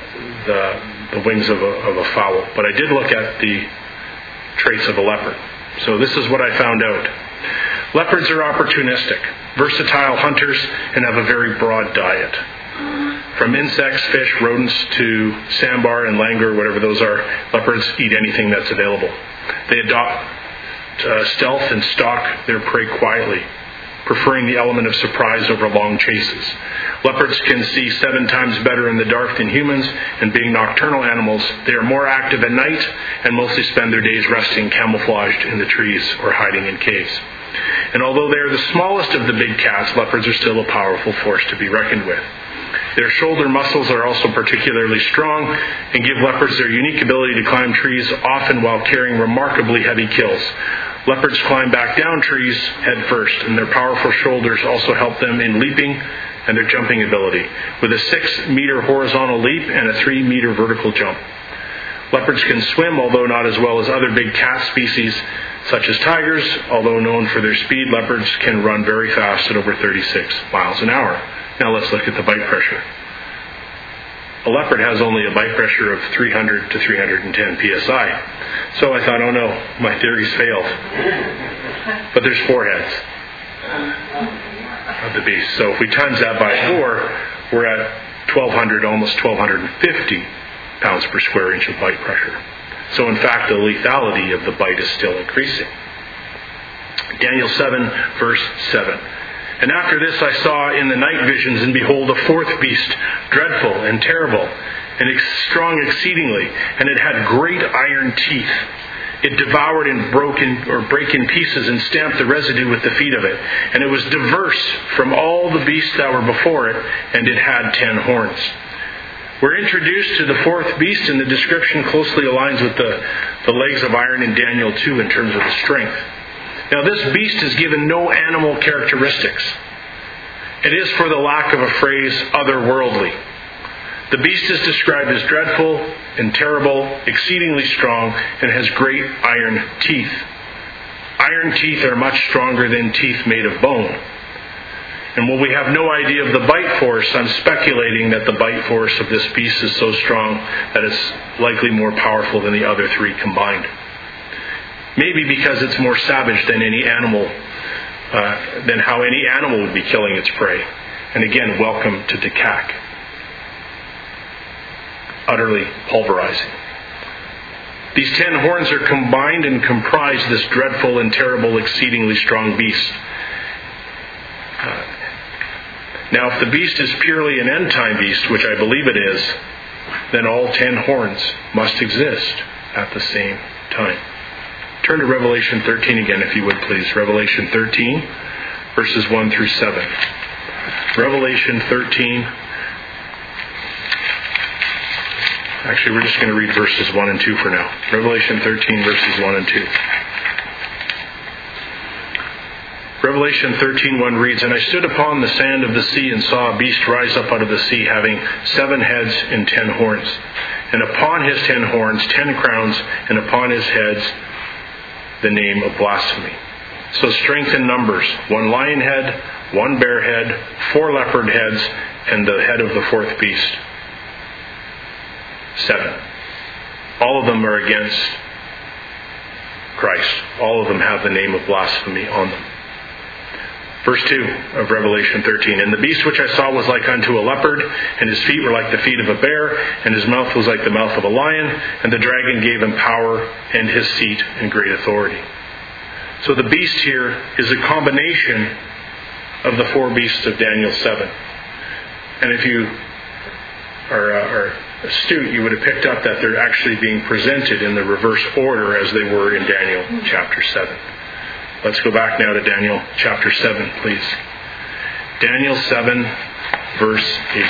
the wings of a fowl, but I did look at the traits of a leopard. So this is what I found out. Leopards are opportunistic, versatile hunters, and have a very broad diet. From insects, fish, rodents to sambar and langur, whatever those are, leopards eat anything that's available. They adopt stealth and stalk their prey quietly, preferring the element of surprise over long chases. Leopards can see 7 times better in the dark than humans, and being nocturnal animals, they are more active at night and mostly spend their days resting camouflaged in the trees or hiding in caves. And although they are the smallest of the big cats, leopards are still a powerful force to be reckoned with. Their shoulder muscles are also particularly strong and give leopards their unique ability to climb trees, often while carrying remarkably heavy kills. Leopards climb back down trees head first, and their powerful shoulders also help them in leaping and their jumping ability, with a 6-meter horizontal leap and a 3-meter vertical jump. Leopards can swim, although not as well as other big cat species, such as tigers. Although known for their speed, leopards can run very fast at over 36 miles an hour. Now let's look at the bite pressure. A leopard has only a bite pressure of 300 to 310 psi. So I thought, oh no, my theories failed. But there's 4 heads of the beast. So if we times that by 4, we're at 1,200, almost 1,250 pounds per square inch of bite pressure. So in fact, the lethality of the bite is still increasing. Daniel 7, verse 7. And after this I saw in the night visions, and behold, a 4th beast, dreadful and terrible, and strong exceedingly, and it had great iron teeth. It devoured and brake in pieces and stamped the residue with the feet of it. And it was diverse from all the beasts that were before it, and it had 10 horns. We're introduced to the 4th beast, and the description closely aligns with the legs of iron in Daniel 2 in terms of the strength. Now this beast is given no animal characteristics. It is, for the lack of a phrase, otherworldly. The beast is described as dreadful and terrible, exceedingly strong, and has great iron teeth. Iron teeth are much stronger than teeth made of bone. And while we have no idea of the bite force, I'm speculating that the bite force of this beast is so strong that it's likely more powerful than the other 3 combined. Maybe because it's more savage than any animal, than how any animal would be killing its prey. And again, welcome to Dakak. Utterly pulverizing. These 10 horns are combined and comprise this dreadful and terrible, exceedingly strong beast. Now, if the beast is purely an end-time beast, which I believe it is, then all 10 horns must exist at the same time. Turn to Revelation 13 again, if you would, please. Revelation 13, verses 1 through 7. Revelation 13. Actually, we're just going to read verses 1 and 2 for now. Revelation 13, verses 1 and 2. Revelation 13:1 reads, And I stood upon the sand of the sea and saw a beast rise up out of the sea, having 7 heads and 10 horns. And upon his 10 horns 10 crowns, and upon his heads the name of blasphemy. So strength in numbers, 1 lion head, 1 bear head, 4 leopard heads, and the head of the 4th beast. 7. All of them are against Christ. All of them have the name of blasphemy on them. Verse 2 of Revelation 13. And the beast which I saw was like unto a leopard, and his feet were like the feet of a bear, and his mouth was like the mouth of a lion, and the dragon gave him power and his seat and great authority. So the beast here is a combination of the 4 beasts of Daniel 7. And if you are astute, you would have picked up that they're actually being presented in the reverse order as they were in Daniel chapter 7. Let's go back now to Daniel chapter 7, please. Daniel 7, verse 8.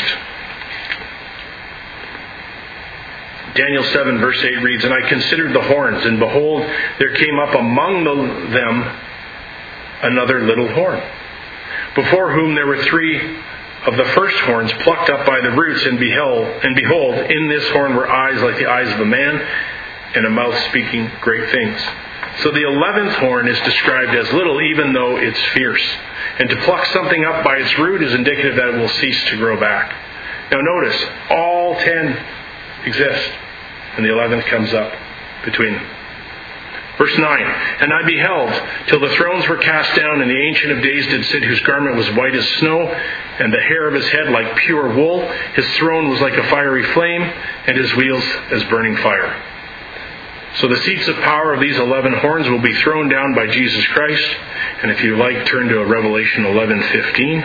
Daniel 7, verse 8 reads, And I considered the horns, and behold, there came up among them another little horn, before whom there were 3 of the first horns plucked up by the roots, and behold, in this horn were eyes like the eyes of a man, and a mouth speaking great things. So the 11th horn is described as little, even though it's fierce. And to pluck something up by its root is indicative that it will cease to grow back. Now notice, all 10 exist, and the 11th comes up between them. Verse 9, and I beheld, till the thrones were cast down, and the Ancient of Days did sit, whose garment was white as snow, and the hair of his head like pure wool. His throne was like a fiery flame, and his wheels as burning fire. So the seats of power of these 11 horns will be thrown down by Jesus Christ. And if you like, turn to Revelation 11:15.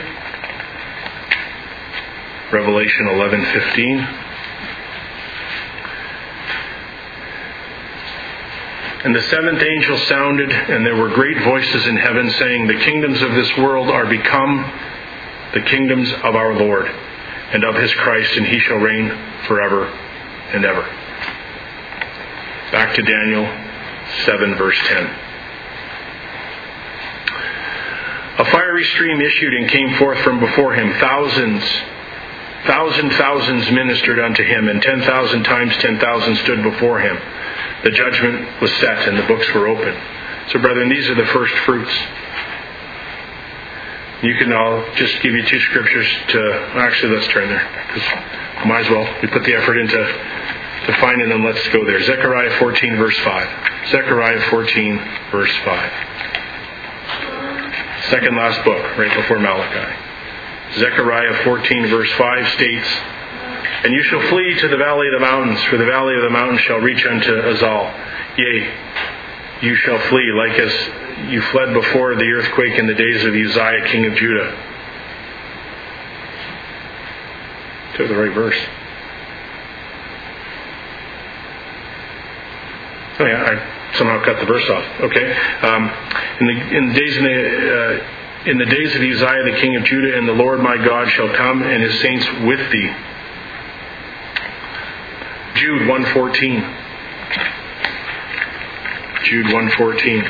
Revelation 11:15. And the seventh angel sounded, and there were great voices in heaven saying, the kingdoms of this world are become the kingdoms of our Lord and of his Christ, and he shall reign forever and ever. Back to Daniel 7, verse 10. A fiery stream issued and came forth from before him. Thousands ministered unto him, and 10,000 times 10,000 stood before him. The judgment was set, and the books were opened. So, brethren, these are the first fruits. I'll just give you two scriptures actually, let's turn there, because might as well. We put the effort into finding them. Let's go there. Zechariah 14, verse 5. Zechariah 14, verse 5. Second last book, right before Malachi. Zechariah 14, verse 5 states, and you shall flee to the valley of the mountains, for the valley of the mountains shall reach unto Azal. Yea, you shall flee, like as you fled before the earthquake in the days of Uzziah, king of Judah. Took the right verse. Oh yeah, I somehow cut the verse off. Okay. In the days of Uzziah, the king of Judah, and the Lord my God shall come, and his saints with thee. Jude 1:14. Jude 1:14.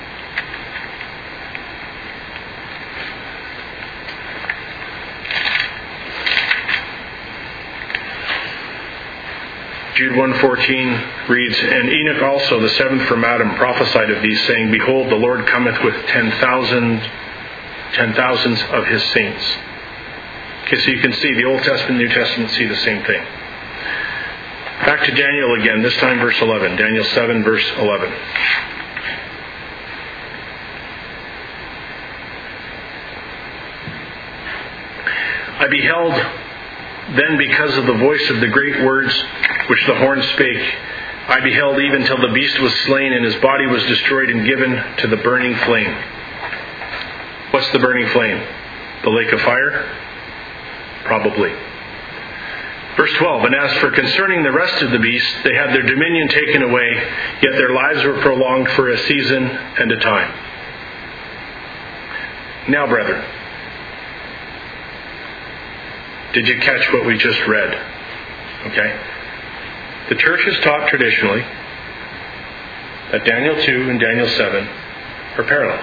Jude 1:14 reads, and Enoch also, the seventh from Adam, prophesied of these, saying, behold, the Lord cometh with 10,000s of his saints. Okay, so you can see the Old Testament and New Testament see the same thing. Back to Daniel again, this time verse 11. Daniel 7, verse 11. I beheld then, because of the voice of the great words which the horn spake, I beheld even till the beast was slain, and his body was destroyed and given to the burning flame. What's the burning flame? The lake of fire? Probably. Verse 12, and as for concerning the rest of the beasts, they had their dominion taken away, yet their lives were prolonged for a season and a time. Now, brethren, did you catch what we just read? Okay. The church has taught traditionally that Daniel 2 and Daniel 7 are parallel.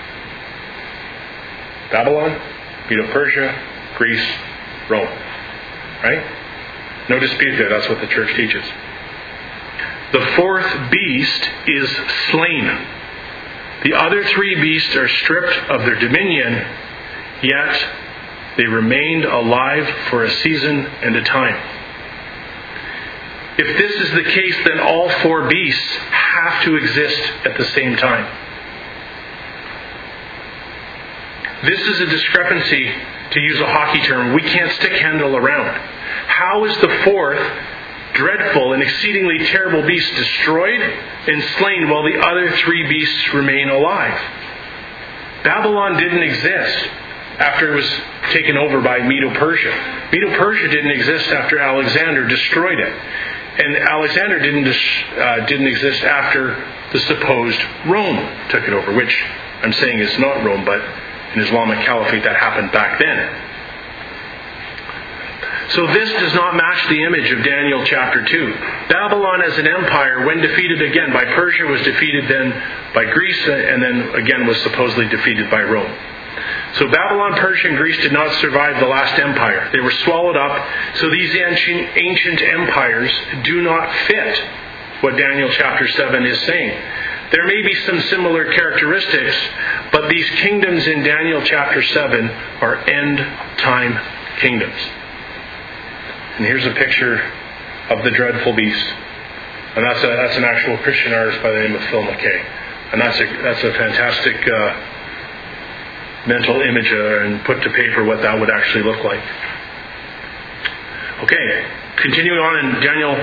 Babylon, Medo-Persia, Greece, Rome. Right? No dispute there. That's what the church teaches. The fourth beast is slain. The other three beasts are stripped of their dominion, yet they remained alive for a season and a time. If this is the case, then all four beasts have to exist at the same time. This is a discrepancy, to use a hockey term, we can't stick handle around. How is the fourth dreadful and exceedingly terrible beast destroyed and slain while the other three beasts remain alive? Babylon didn't exist after it was taken over by Medo-Persia. Medo-Persia didn't exist after Alexander destroyed it. And Alexander didn't exist after the supposed Rome took it over, which I'm saying is not Rome, but an Islamic caliphate that happened back then. So this does not match the image of Daniel chapter 2. Babylon as an empire, when defeated again by Persia, was defeated then by Greece, and then again was supposedly defeated by Rome. So Babylon, Persia, and Greece did not survive the last empire. They were swallowed up. So these ancient empires do not fit what Daniel chapter 7 is saying. There may be some similar characteristics, but these kingdoms in Daniel chapter 7 are end-time kingdoms. And here's a picture of the dreadful beast. And that's an actual Christian artist by the name of Phil McKay. And that's a fantastic mental image and put to paper what that would actually look like. Okay, continuing on in Daniel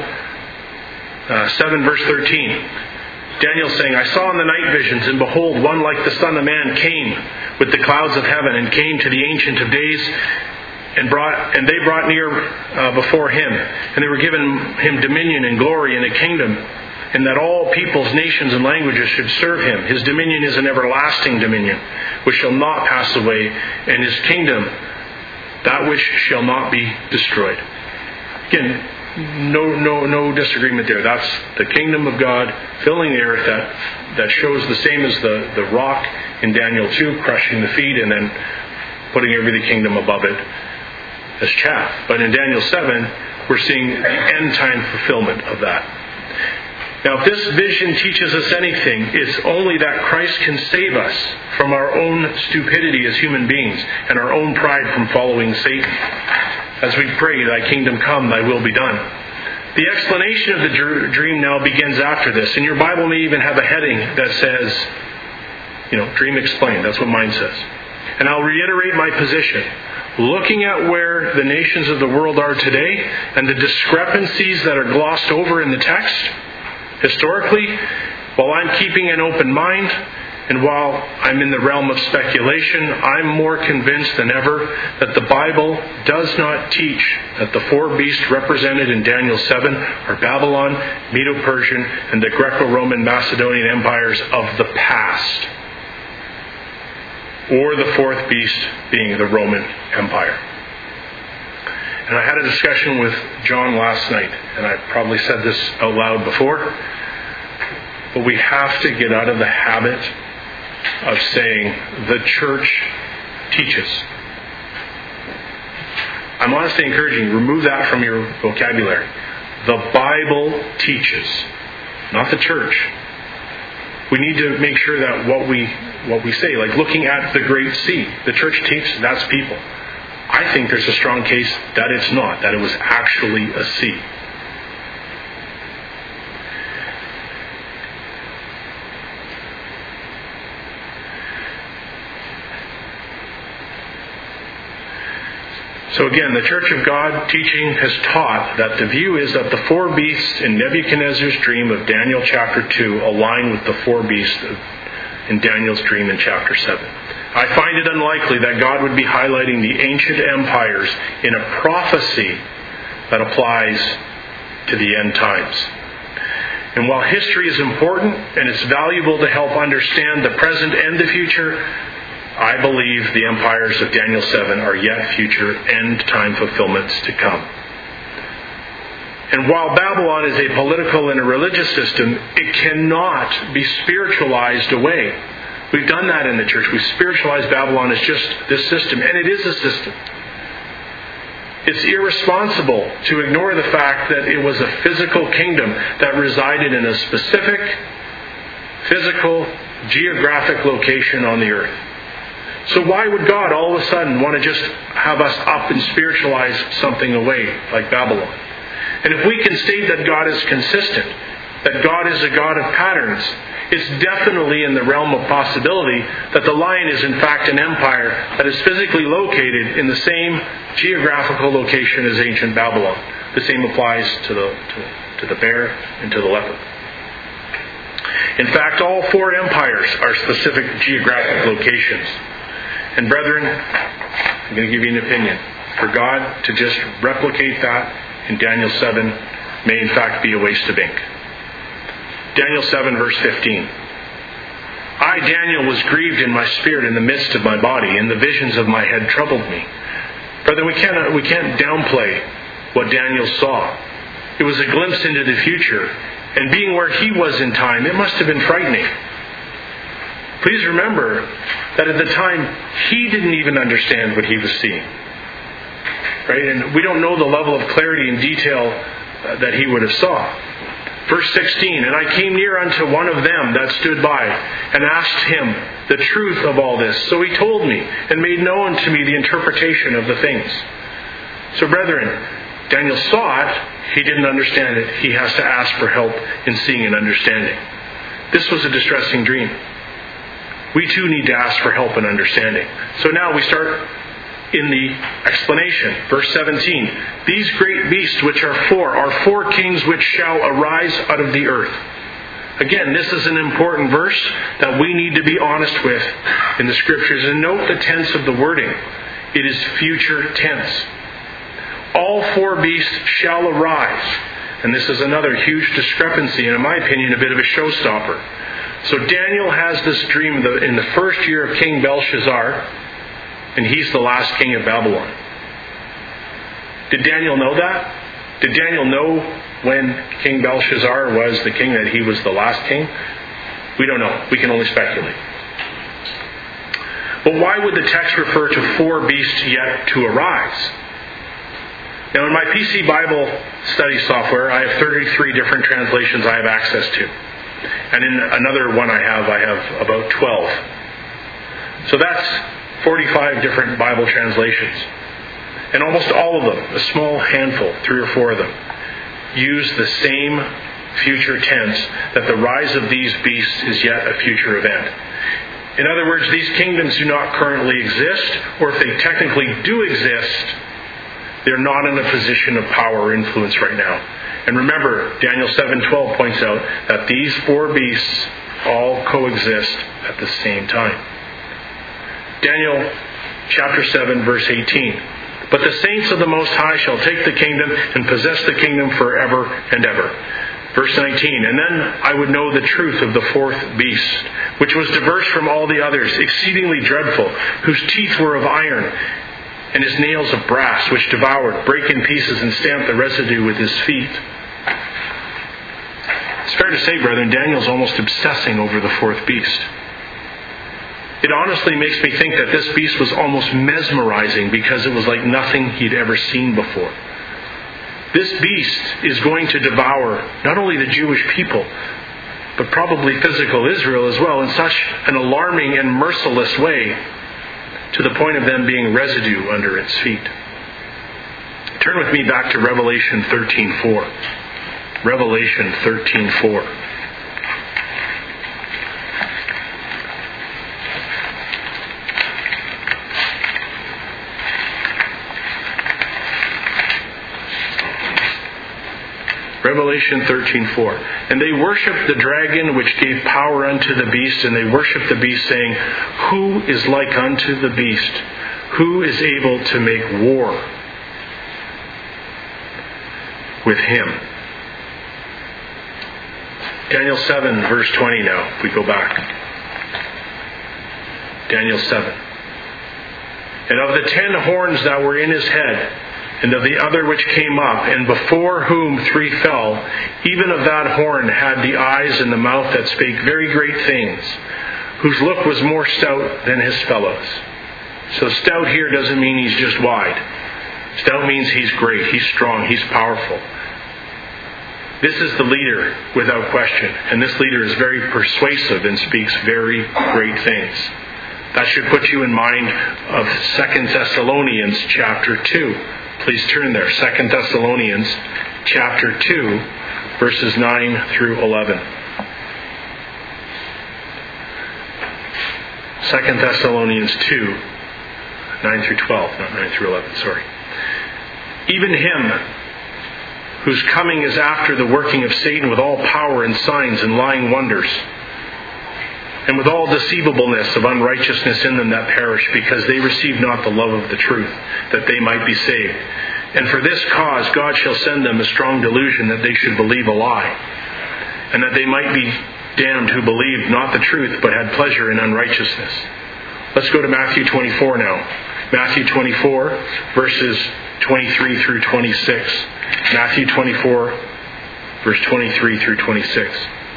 7 verse 13. Daniel saying, I saw in the night visions, and behold, one like the Son of Man came with the clouds of heaven, and came to the Ancient of Days, and they brought near before him, and they were given him dominion and glory and a kingdom, and that all peoples, nations, and languages should serve him. His dominion is an everlasting dominion, which shall not pass away, and his kingdom, that which shall not be destroyed. Again, no disagreement there. That's the kingdom of God filling the earth that shows the same as the rock in Daniel 2, crushing the feet and then putting every kingdom above it as chaff. But in Daniel 7, we're seeing the end time fulfillment of that. Now, if this vision teaches us anything, it's only that Christ can save us from our own stupidity as human beings and our own pride from following Satan. As we pray, Thy kingdom come, Thy will be done. The explanation of the dream now begins after this. And your Bible may even have a heading that says, Dream Explained. That's what mine says. And I'll reiterate my position. Looking at where the nations of the world are today and the discrepancies that are glossed over in the text, historically, while I'm keeping an open mind, and while I'm in the realm of speculation, I'm more convinced than ever that the Bible does not teach that the four beasts represented in Daniel 7 are Babylon, Medo-Persian, and the Greco-Roman Macedonian empires of the past, or the fourth beast being the Roman Empire. And I had a discussion with John last night, and I probably said this out loud before, but we have to get out of the habit of saying the church teaches. I'm honestly encouraging you, remove that from your vocabulary. The Bible teaches, not the church. We need to make sure that what we say, like looking at the Great Sea, the church teaches, that's people. I think there's a strong case that it's not, that it was actually a sea. So again, the Church of God teaching has taught that the view is that the four beasts in Nebuchadnezzar's dream of Daniel chapter 2 align with the four beasts in Daniel's dream in chapter 7. I find it unlikely that God would be highlighting the ancient empires in a prophecy that applies to the end times. And while history is important and it's valuable to help understand the present and the future, I believe the empires of Daniel 7 are yet future end-time fulfillments to come. And while Babylon is a political and a religious system, it cannot be spiritualized away. We've done that in the church. We've spiritualized Babylon as just this system, and it is a system. It's irresponsible to ignore the fact that it was a physical kingdom that resided in a specific physical, geographic location on the earth. So why would God all of a sudden want to just have us up and spiritualize something away like Babylon? And if we can state that God is consistent, that God is a God of patterns, it's definitely in the realm of possibility that the lion is in fact an empire that is physically located in the same geographical location as ancient Babylon. The same applies to the bear and to the leopard. In fact, all four empires are specific geographic locations. And brethren, I'm going to give you an opinion. For God to just replicate that in Daniel 7 may in fact be a waste of ink. Daniel 7 verse 15. I, Daniel, was grieved in my spirit in the midst of my body, and the visions of my head troubled me. Brethren, we can't downplay what Daniel saw. It was a glimpse into the future, and being where he was in time, it must have been frightening. Please remember that at the time, he didn't even understand what he was seeing. Right? And we don't know the level of clarity and detail that he would have saw. Verse 16, and I came near unto one of them that stood by, and asked him the truth of all this. So he told me, and made known to me the interpretation of the things. So brethren, Daniel saw it, He didn't understand it. He has to ask for help in seeing and understanding. This was a distressing dream. We too need to ask for help and understanding. So now we start in the explanation. Verse 17. These great beasts which are four kings which shall arise out of the earth. Again, this is an important verse that we need to be honest with in the Scriptures. And note the tense of the wording. It is future tense. All four beasts shall arise. And this is another huge discrepancy, and in my opinion, a bit of a showstopper. So Daniel has this dream in the first year of King Belshazzar, and he's the last king of Babylon. Did Daniel know that? Did Daniel know when King Belshazzar was the king that he was the last king? We don't know. We can only speculate. But why would the text refer to four beasts yet to arise? Now, in my PC Bible study software, I have 33 different translations I have access to. And in another one I have about 12. So that's 45 different Bible translations. And almost all of them, a small handful, 3 or 4 of them, use the same future tense that the rise of these beasts is yet a future event. In other words, these kingdoms do not currently exist, or if they technically do exist, they're not in a position of power or influence right now. And remember, Daniel 7:12 points out that these four beasts all coexist at the same time. Daniel chapter 7, verse 18. But the saints of the Most High shall take the kingdom and possess the kingdom forever and ever. Verse 19. And then I would know the truth of the fourth beast, which was diverse from all the others, exceedingly dreadful, whose teeth were of iron, and his nails of brass, which devoured, brake in pieces, and stamped the residue with his feet. It's fair to say, brethren, Daniel's almost obsessing over the fourth beast. It honestly makes me think that this beast was almost mesmerizing because it was like nothing he'd ever seen before. This beast is going to devour not only the Jewish people, but probably physical Israel as well, in such an alarming and merciless way, to the point of them being residue under its feet. Turn with me back to Revelation 13:4. Revelation 13:4. Revelation 13:4. And they worshipped the dragon which gave power unto the beast, and they worshipped the beast, saying, Who is like unto the beast? Who is able to make war with him? Daniel 7, verse 20 now, if we go back. Daniel 7. And of the 10 horns that were in his head, and of the other which came up, and before whom 3 fell, even of that horn had the eyes and the mouth that spake very great things, whose look was more stout than his fellows. So stout here doesn't mean he's just wide. Stout means he's great, he's strong, he's powerful. This is the leader without question, and this leader is very persuasive and speaks very great things. That should put you in mind of 2 Thessalonians chapter 2. Please turn there. 2 Thessalonians chapter 2, verses 9 through 11. 2 Thessalonians 2, 9 through 12. Not 9 through 11, sorry. Even him whose coming is after the working of Satan with all power and signs and lying wonders, and with all deceivableness of unrighteousness in them that perish, because they receive not the love of the truth, that they might be saved. And for this cause God shall send them a strong delusion, that they should believe a lie, and that they might be damned who believed not the truth, but had pleasure in unrighteousness. Let's go to Matthew 24 now. Matthew 24, verses 23 through 26. Matthew 24, verse 23 through 26.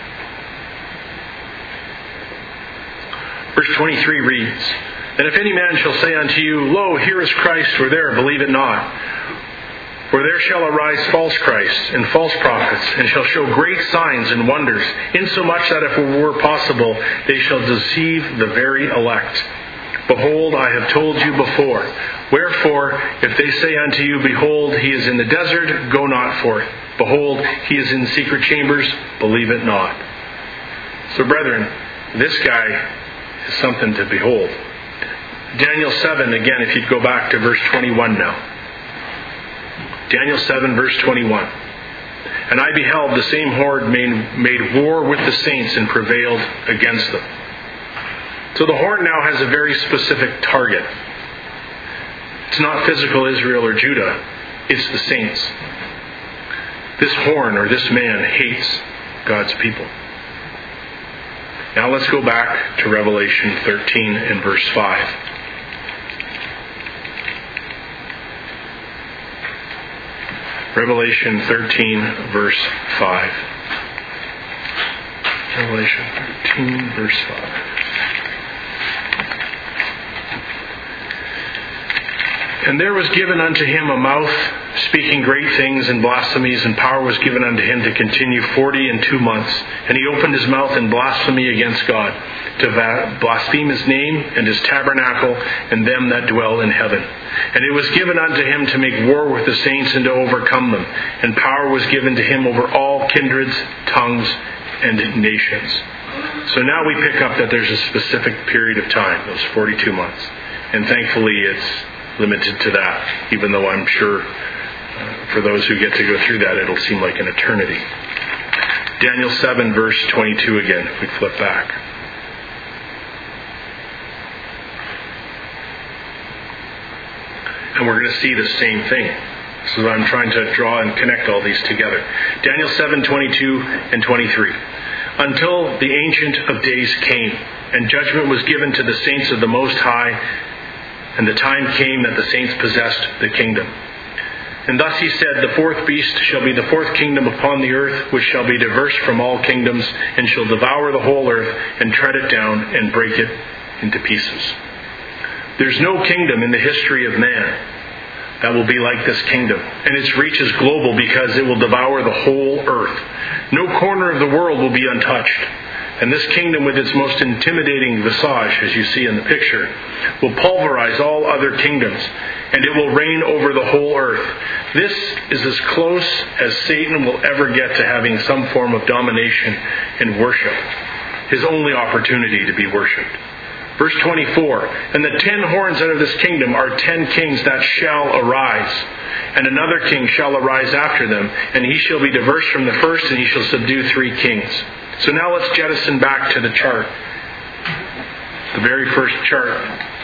Verse 23 reads, And if any man shall say unto you, Lo, here is Christ, or there, believe it not. For there shall arise false Christs and false prophets, and shall show great signs and wonders, insomuch that if it were possible, they shall deceive the very elect. Behold, I have told you before. Wherefore, if they say unto you, Behold, he is in the desert, go not forth. Behold, he is in secret chambers, believe it not. So, brethren, this guy is something to behold. Daniel 7, again, if you'd go back to verse 21 now. Daniel 7, verse 21. And I beheld the same horde made war with the saints and prevailed against them. So the horde now has a very specific target. It's not physical Israel or Judah. It's the saints. This horn or this man hates God's people. Now let's go back to Revelation 13 and verse 5. Revelation 13, verse 5. Revelation 13, verse 5. And there was given unto him a mouth, speaking great things and blasphemies, and power was given unto him to continue 42 months. And he opened his mouth in blasphemy against God, to blaspheme his name and his tabernacle and them that dwell in heaven. And it was given unto him to make war with the saints and to overcome them. And power was given to him over all kindreds, tongues, and nations. So now we pick up that there's a specific period of time, those 42 months. And thankfully it's limited to that, even though I'm sure for those who get to go through that, it'll seem like an eternity. Daniel 7, verse 22 again, if we flip back. And we're going to see the same thing. So I'm trying to draw and connect all these together. Daniel 7, 22 and 23. Until the Ancient of Days came, and judgment was given to the saints of the Most High, and the time came that the saints possessed the kingdom. And thus he said, The fourth beast shall be the fourth kingdom upon the earth, which shall be diverse from all kingdoms, and shall devour the whole earth, and tread it down, and break it into pieces. There's no kingdom in the history of man that will be like this kingdom. And its reach is global because it will devour the whole earth. No corner of the world will be untouched. And this kingdom, with its most intimidating visage, as you see in the picture, will pulverize all other kingdoms, and it will reign over the whole earth. This is as close as Satan will ever get to having some form of domination and worship. His only opportunity to be worshipped. Verse 24, And the 10 horns out of this kingdom are 10 kings that shall arise. And another king shall arise after them, and he shall be diverse from the first, and he shall subdue 3 kings. So now let's jettison back to the chart. The very first chart.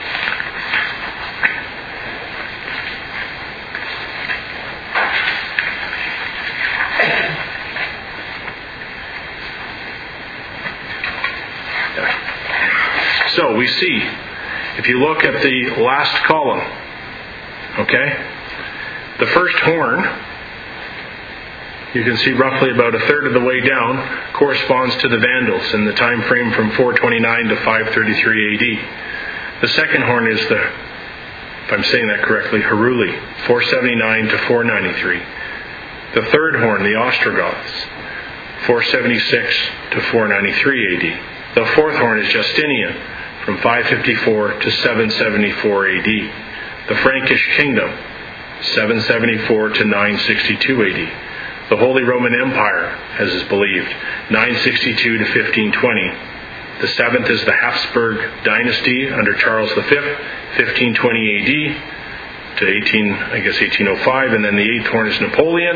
So we see, if you look at the last column, okay, the first horn, you can see roughly about a third of the way down, corresponds to the Vandals in the time frame from 429 to 533 AD. The second horn is the, if I'm saying that correctly, Heruli, 479 to 493. The third horn, the Ostrogoths, 476 to 493 AD. The fourth horn is Justinian, from 554 to 774 AD. The Frankish Kingdom, 774 to 962 AD. The Holy Roman Empire, as is believed, 962 to 1520. The seventh is the Habsburg dynasty under Charles V, 1520 AD to 1805, and then the eighth horn is Napoleon,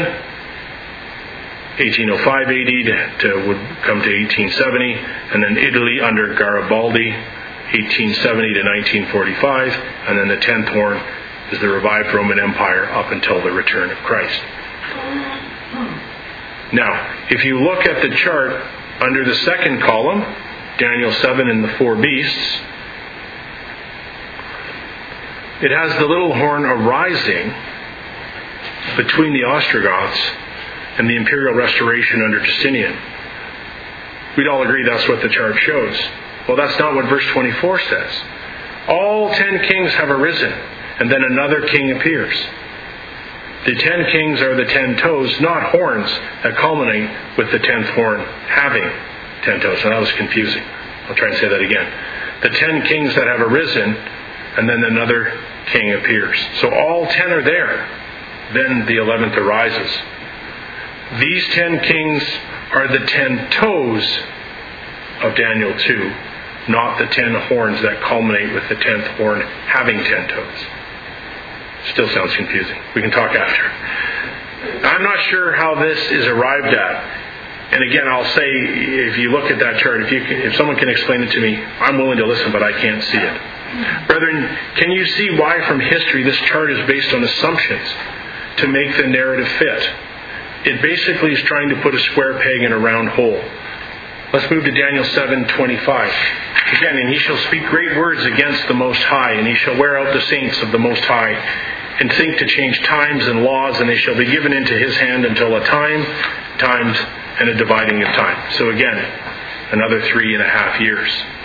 1805 AD would come to 1870, and then Italy under Garibaldi, 1870 to 1945, and then the 10th horn is the revived Roman Empire up until the return of Christ. Now, if you look at the chart under the second column, Daniel 7 and the 4 beasts, it has the little horn arising between the Ostrogoths and the imperial restoration under Justinian. We'd all agree that's what the chart shows. Well, that's not what verse 24 says. All 10 kings have arisen, and then another king appears. The 10 kings are the 10 toes, not horns, that culminate with the 10th horn having 10 toes. So that was confusing. I'll try and say that again. the 10 kings that have arisen, and then another king appears. So all 10 are there. Then the 11th arises. These 10 kings are the 10 toes of Daniel 2, not the 10 horns that culminate with the 10th horn having 10 toes. Still sounds confusing. We can talk after. I'm not sure how this is arrived at. And again, I'll say, if you look at that chart, if someone can explain it to me, I'm willing to listen, but I can't see it. Brethren, can you see why from history this chart is based on assumptions to make the narrative fit? It basically is trying to put a square peg in a round hole. Let's move to Daniel 7:25. Again, and he shall speak great words against the Most High, and he shall wear out the saints of the Most High, and think to change times and laws, and they shall be given into his hand until a times, and a dividing of time. So again, another 3.5 years.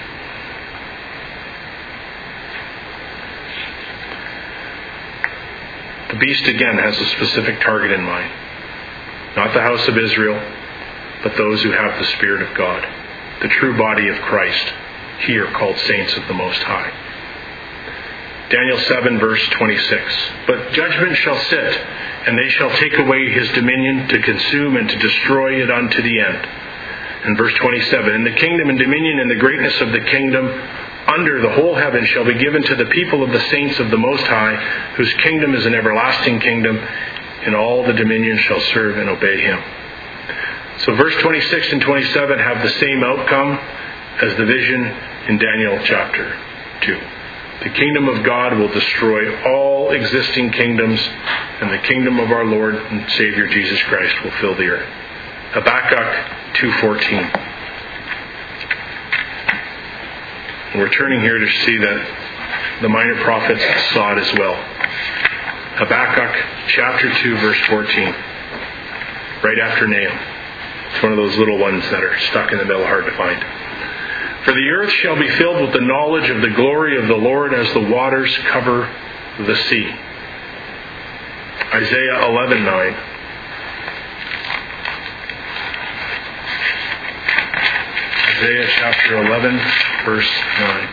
The beast again has a specific target in mind. Not the house of Israel, but those who have the Spirit of God. The true body of Christ, here called saints of the Most High. Daniel 7 verse 26. But judgment shall sit, and they shall take away his dominion to consume and to destroy it unto the end. And verse 27. And the kingdom and dominion and the greatness of the kingdom under the whole heaven shall be given to the people of the saints of the Most High, whose kingdom is an everlasting kingdom, and all the dominion shall serve and obey him. So verse 26 and 27 have the same outcome as the vision in Daniel chapter 2. The kingdom of God will destroy all existing kingdoms, and the kingdom of our Lord and Savior Jesus Christ will fill the earth. Habakkuk 2:14. We're turning here to see that the minor prophets saw it as well. Habakkuk chapter 2 verse 14. Right after Nahum. It's one of those little ones that are stuck in the middle, hard to find. For the earth shall be filled with the knowledge of the glory of the Lord as the waters cover the sea. Isaiah 11:9. Isaiah chapter 11, verse 9.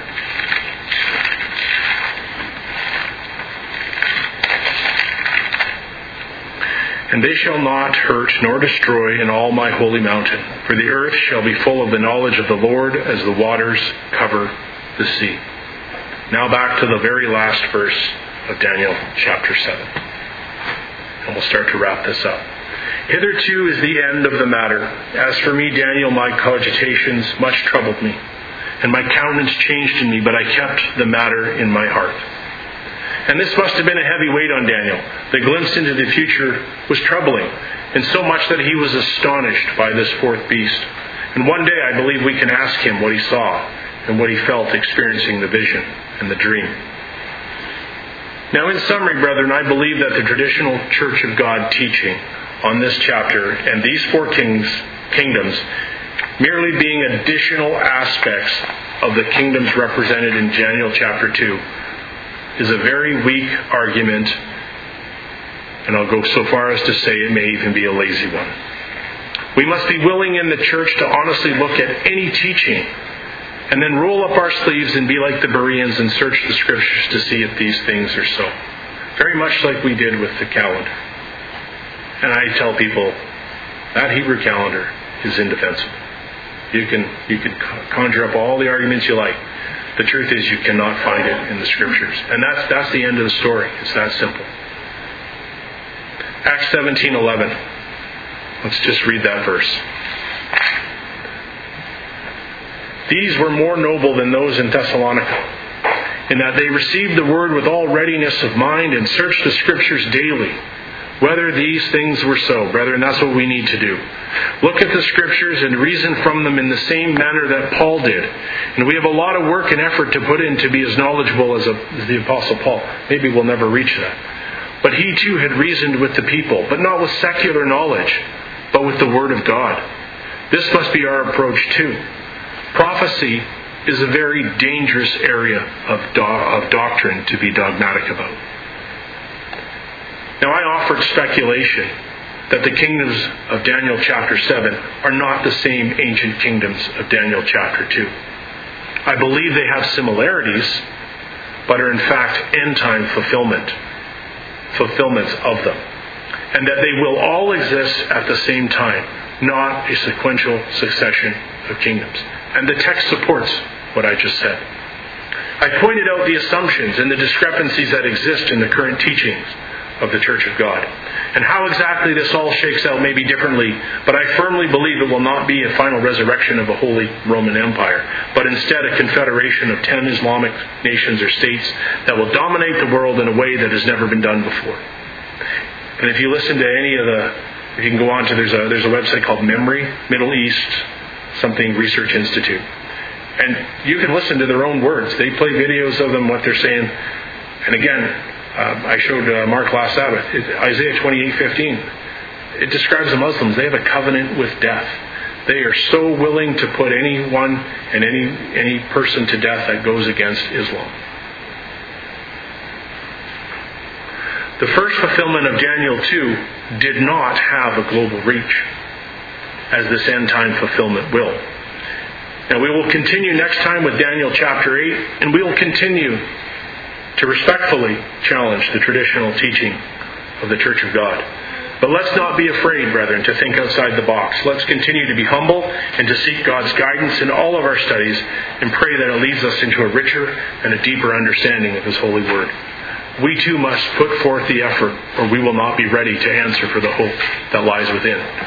And they shall not hurt nor destroy in all my holy mountain, for the earth shall be full of the knowledge of the Lord as the waters cover the sea. Now back to the very last verse of Daniel chapter 7. And we'll start to wrap this up. Hitherto is the end of the matter. As for me, Daniel, my cogitations much troubled me, and my countenance changed in me, but I kept the matter in my heart. And this must have been a heavy weight on Daniel. The glimpse into the future was troubling, and so much that he was astonished by this fourth beast. And one day I believe we can ask him what he saw and what he felt experiencing the vision and the dream. Now, in summary, brethren, I believe that the traditional Church of God teaching on this chapter and these four kingdoms merely being additional aspects of the kingdoms represented in Daniel chapter 2 is a very weak argument, and I'll go so far as to say it may even be a lazy one. We must be willing in the church to honestly look at any teaching and then roll up our sleeves and be like the Bereans and search the Scriptures to see if these things are so. Very much like we did with the calendar. And I tell people, that Hebrew calendar is indefensible. You can conjure up all the arguments you like. The truth is you cannot find it in the Scriptures. And that's the end of the story. It's that simple. Acts 17:11. Let's just read that verse. These were more noble than those in Thessalonica, in that they received the word with all readiness of mind and searched the Scriptures daily, whether these things were so. Brethren, that's what we need to do. Look at the Scriptures and reason from them in the same manner that Paul did. And we have a lot of work and effort to put in to be as knowledgeable as the Apostle Paul. Maybe we'll never reach that. But he too had reasoned with the people, but not with secular knowledge, but with the Word of God. This must be our approach too. Prophecy is a very dangerous area of doctrine to be dogmatic about. Now, I offered speculation that the kingdoms of Daniel chapter 7 are not the same ancient kingdoms of Daniel chapter 2. I believe they have similarities, but are in fact end-time fulfillments of them. And that they will all exist at the same time, not a sequential succession of kingdoms. And the text supports what I just said. I pointed out the assumptions and the discrepancies that exist in the current teachings of the Church of God. And how exactly this all shakes out may be differently, but I firmly believe it will not be a final resurrection of a Holy Roman Empire, but instead a confederation of 10 Islamic nations or states that will dominate the world in a way that has never been done before. And if you listen to any of you can go on to, there's a website called MEMRI, Middle East something Research Institute. And you can listen to their own words. They play videos of them, what they're saying. And again, I showed Mark last Sabbath, Isaiah 28:15. It describes the Muslims. They have a covenant with death. They are so willing to put anyone and any person to death that goes against Islam. The first fulfillment of Daniel 2 did not have a global reach, as this end-time fulfillment will. Now we will continue next time with Daniel chapter 8, and we will continue to respectfully challenge the traditional teaching of the Church of God. But let's not be afraid, brethren, to think outside the box. Let's continue to be humble and to seek God's guidance in all of our studies and pray that it leads us into a richer and a deeper understanding of His holy word. We too must put forth the effort, or we will not be ready to answer for the hope that lies within.